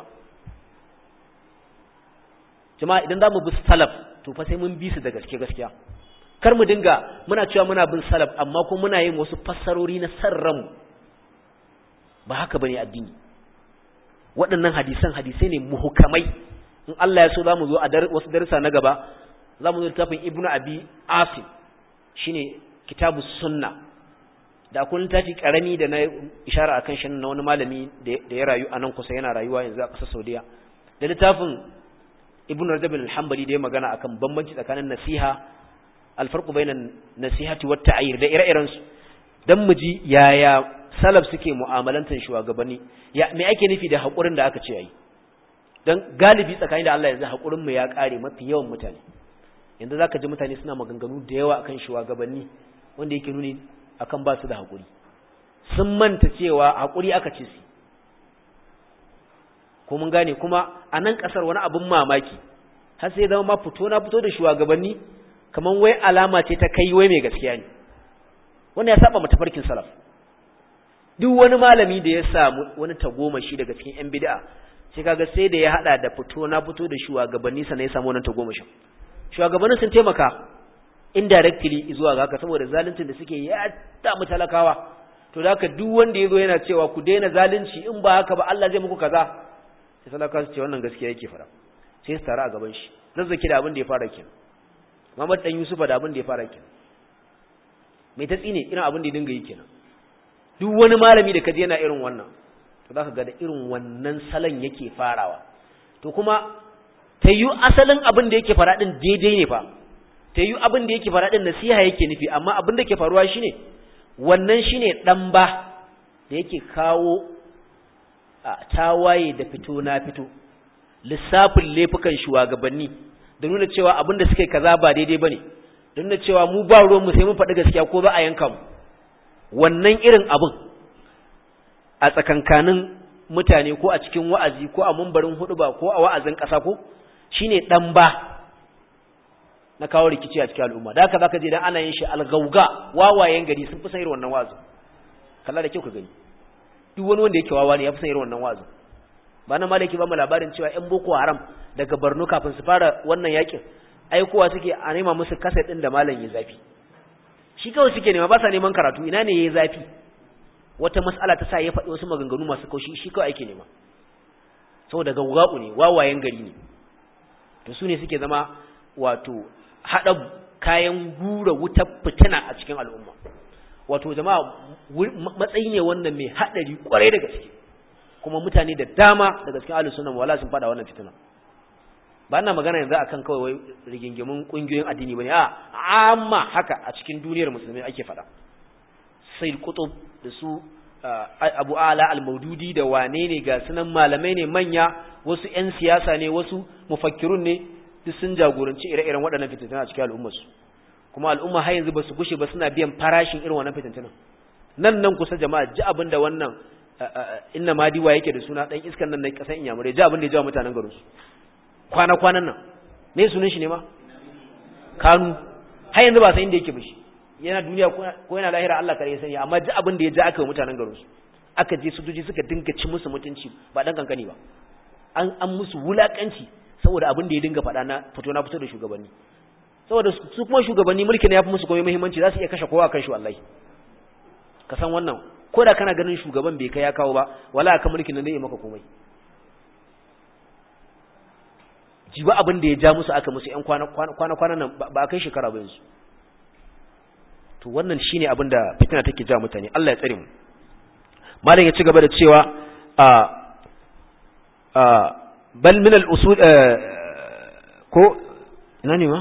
jama'a idan za mu bi salaf to fa sai mun bi su da gaske gaskiya kar mu dinga muna cewa muna bin salaf amma kuma muna yin wasu fassarori na sarran ba haka bane addini waɗannan hadisan hadisai ne muhukamai in Allah ya so za mu zo a wasu darussa na gaba za mu zo littafin ibnu abi asim shine kitabu sunna da akwai littafi karami da na ishara akan shi na wani malami da ya rayu a nan kusa yana rayuwa yanzu a ƙasar Saudiya da littafin ibnu rajab al-hanbali da ya magana akan bambanci tsakanin nasiha al-farqu bainan nasihati wat ta'yir da ire-iren su dan mu ji yaya salaf suke mu'amalantar shugabanni ya me ake nufi da hakurin da aka ce yayi dan galibi tsakanin da Allah yanzu hakurin mu ya kare mafi yawan mutane yanzu zaka ji mutane suna maganganu da yawa akan shugabanni wanda yake nuni akan ba su da hakuri sun manta cewa hakuri aka ce su ko mun gane kuma a nan kasar wani abin mamaki har sai zama ma fito na fito da shugabanni kaman wai alama ce ta kai wai mai gaskiya ne wannan ya saba matafarkin salaf duk wani malami da ya samu wani tagomashi daga cikin yan bid'a sai kaga sai da ya hada da fito na fito da shugabanni sannan ya samu wannan tagomashin shugabannin sun taimaka indirectly zuwa ga haka saboda zaluncin da suke ya damu talakawa to da haka duk wanda yazo yana cewa ku daina zalunci in ba haka ba Allah zai muku kaza sai talakawa su ce wannan gaskiya yake fara sai su tare a gaban shi zazzaki da abin da ya fara kenan Muhammad dan Yusufa da abin da ya fara kenan mai ta tsine irin abin da ya dinga yi kenan duk wani malami da kaje yana irin wannan to zaka ga da irin wannan salon yake farawa to kuma tayyu asalin abin da yake fara din daidai ne fa tayyu abin da yake fara din nasiha yake nufi amma abin da ke faruwa shine wannan shine dan ba da yake kawo tawaye da fito na fito lissafin laifukan shugabanni da nuna cewa abin da suke kaza ba daidai bane da nuna cewa mu ba ruwan mu sai mun faɗi gaskiya ko za a yanka mu wannan irin abin a tsakankanin mutane ko a cikin wa'azi ko a mumbarin huduba ko a wa'azin ƙasa ko shine dan ba na kawo rikici a cikin al'umma da haka zaka je dan ana yin shi algauga wawayen gari sun fi san irin wannan wa'azi kalla da kyau ka gani duk wani wanda yake wawa ne ya fi san irin wannan wa'azi ba na malaki ba mu labarin cewa ƴan boko haram daga Borno kafin su fara wannan yakin aikowa suke a nema musu kaset din da malam ya zafi shi kawai suke nema ba sa neman karatu ina ne yayi zafi wata mas'ala ta sa ya faɗi wasu maganganu masu kaushi shi kawai ake nema saboda gaugau ne wawayen gari ne to su ne suke zama wato hada kayan gura wutar fitina a cikin al'umma wato jama'a matsayi ne wannan mai hadari kwarai da gaske kuma mutane da dama daga cikin ahlus sunna wala sun fada wannan fitina ba ina magana yanzu akan kawai rigingimun kungiyoyin addini bane a amma haka a cikin duniyar musulmi ake fada Sayyid Qutb da su Abu Ala al-Maududi da wane ne ga sunan malamai ne manya wasu ƴan siyasa ne wasu mufakkirun ne duk sun jagoranci ire-iren waɗannan fitintuna a cikin al'ummarsu kuma al'umma har yanzu ba su gushe ba suna biyan farashin irin wannan fitintunan nan nan kusa jama'a ji abin da wannan inna madiwa yake da suna dan iskan nan na kasan inyamurai ji abin da ya jawo mutanen garin su kwana-kwanan nan me sunan shi ne ma Kanu har yanzu ba san inda yake ba shi yana duniya ko yana lahira Allah kare ya sani amma duk abin da ya ja aka yi mutanen garin su aka je sojoji suka dinga ci musu mutunci ba dan kankani ba an an musu wulakanci saboda abin da ya dinga faɗa na fito na fito da shugabanni saboda su kuma shugabanni mulkin ya fi musu komai muhimmanci za su iya kashe kowa kan shi wallahi ka san wannan ko da kana ganin shugaban bai kai ya kawo ba wala aka mulkin nan zai yi maka komai jiba abin da ya ja musu aka musu ƴan kwana kwana kwana nan ba kai shekara ba yanzu to wannan shine abin da fitina take ja mutane Allah ya tsare mu malam ya ci gaba da cewa a a bal min al usul ko ina ne ma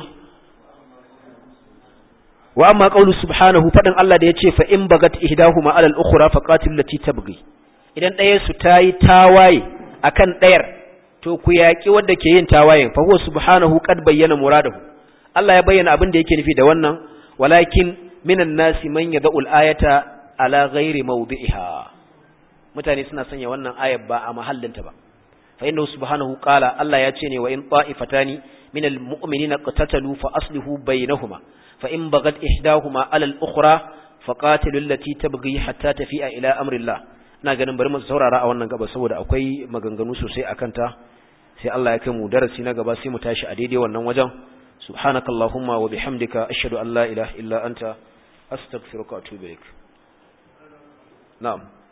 wa amma qawlu subhanahu fadin Allah da yace fa in bagat ihdahuma ala al-ukhra faqatil lati tabghi idan ɗaya su tayi tawaye akan ɗayar to ku yaki wanda ke yin tawayen fa huwa subhanahu qad bayyana muradahu Allah ya bayyana abin da yake nufi da wannan walakin minan nasi man yad'u al-ayata ala ghairi mawdi'iha mutane suna sanya wannan ayar ba a mahallinta ba fa inna subhanahu qala Allah ya ce ne wa in ta'ifatani minal mu'minina qatatalu fa aslihu bainahuma فإن بغت إحداهما على الأخرى فقاتلوا التي تبغي حتى تفيء إلى أمر الله ina ganin bari mu saurara a wannan gaba saboda akwai maganganu sosai akan ta sai Allah ya kai mu darasi na gaba sai mu tashi a daidai wannan wajen subhanakallahumma wa bihamdika ashhadu an la ilaha illa anta astaghfiruka wa atubu ilaik na'am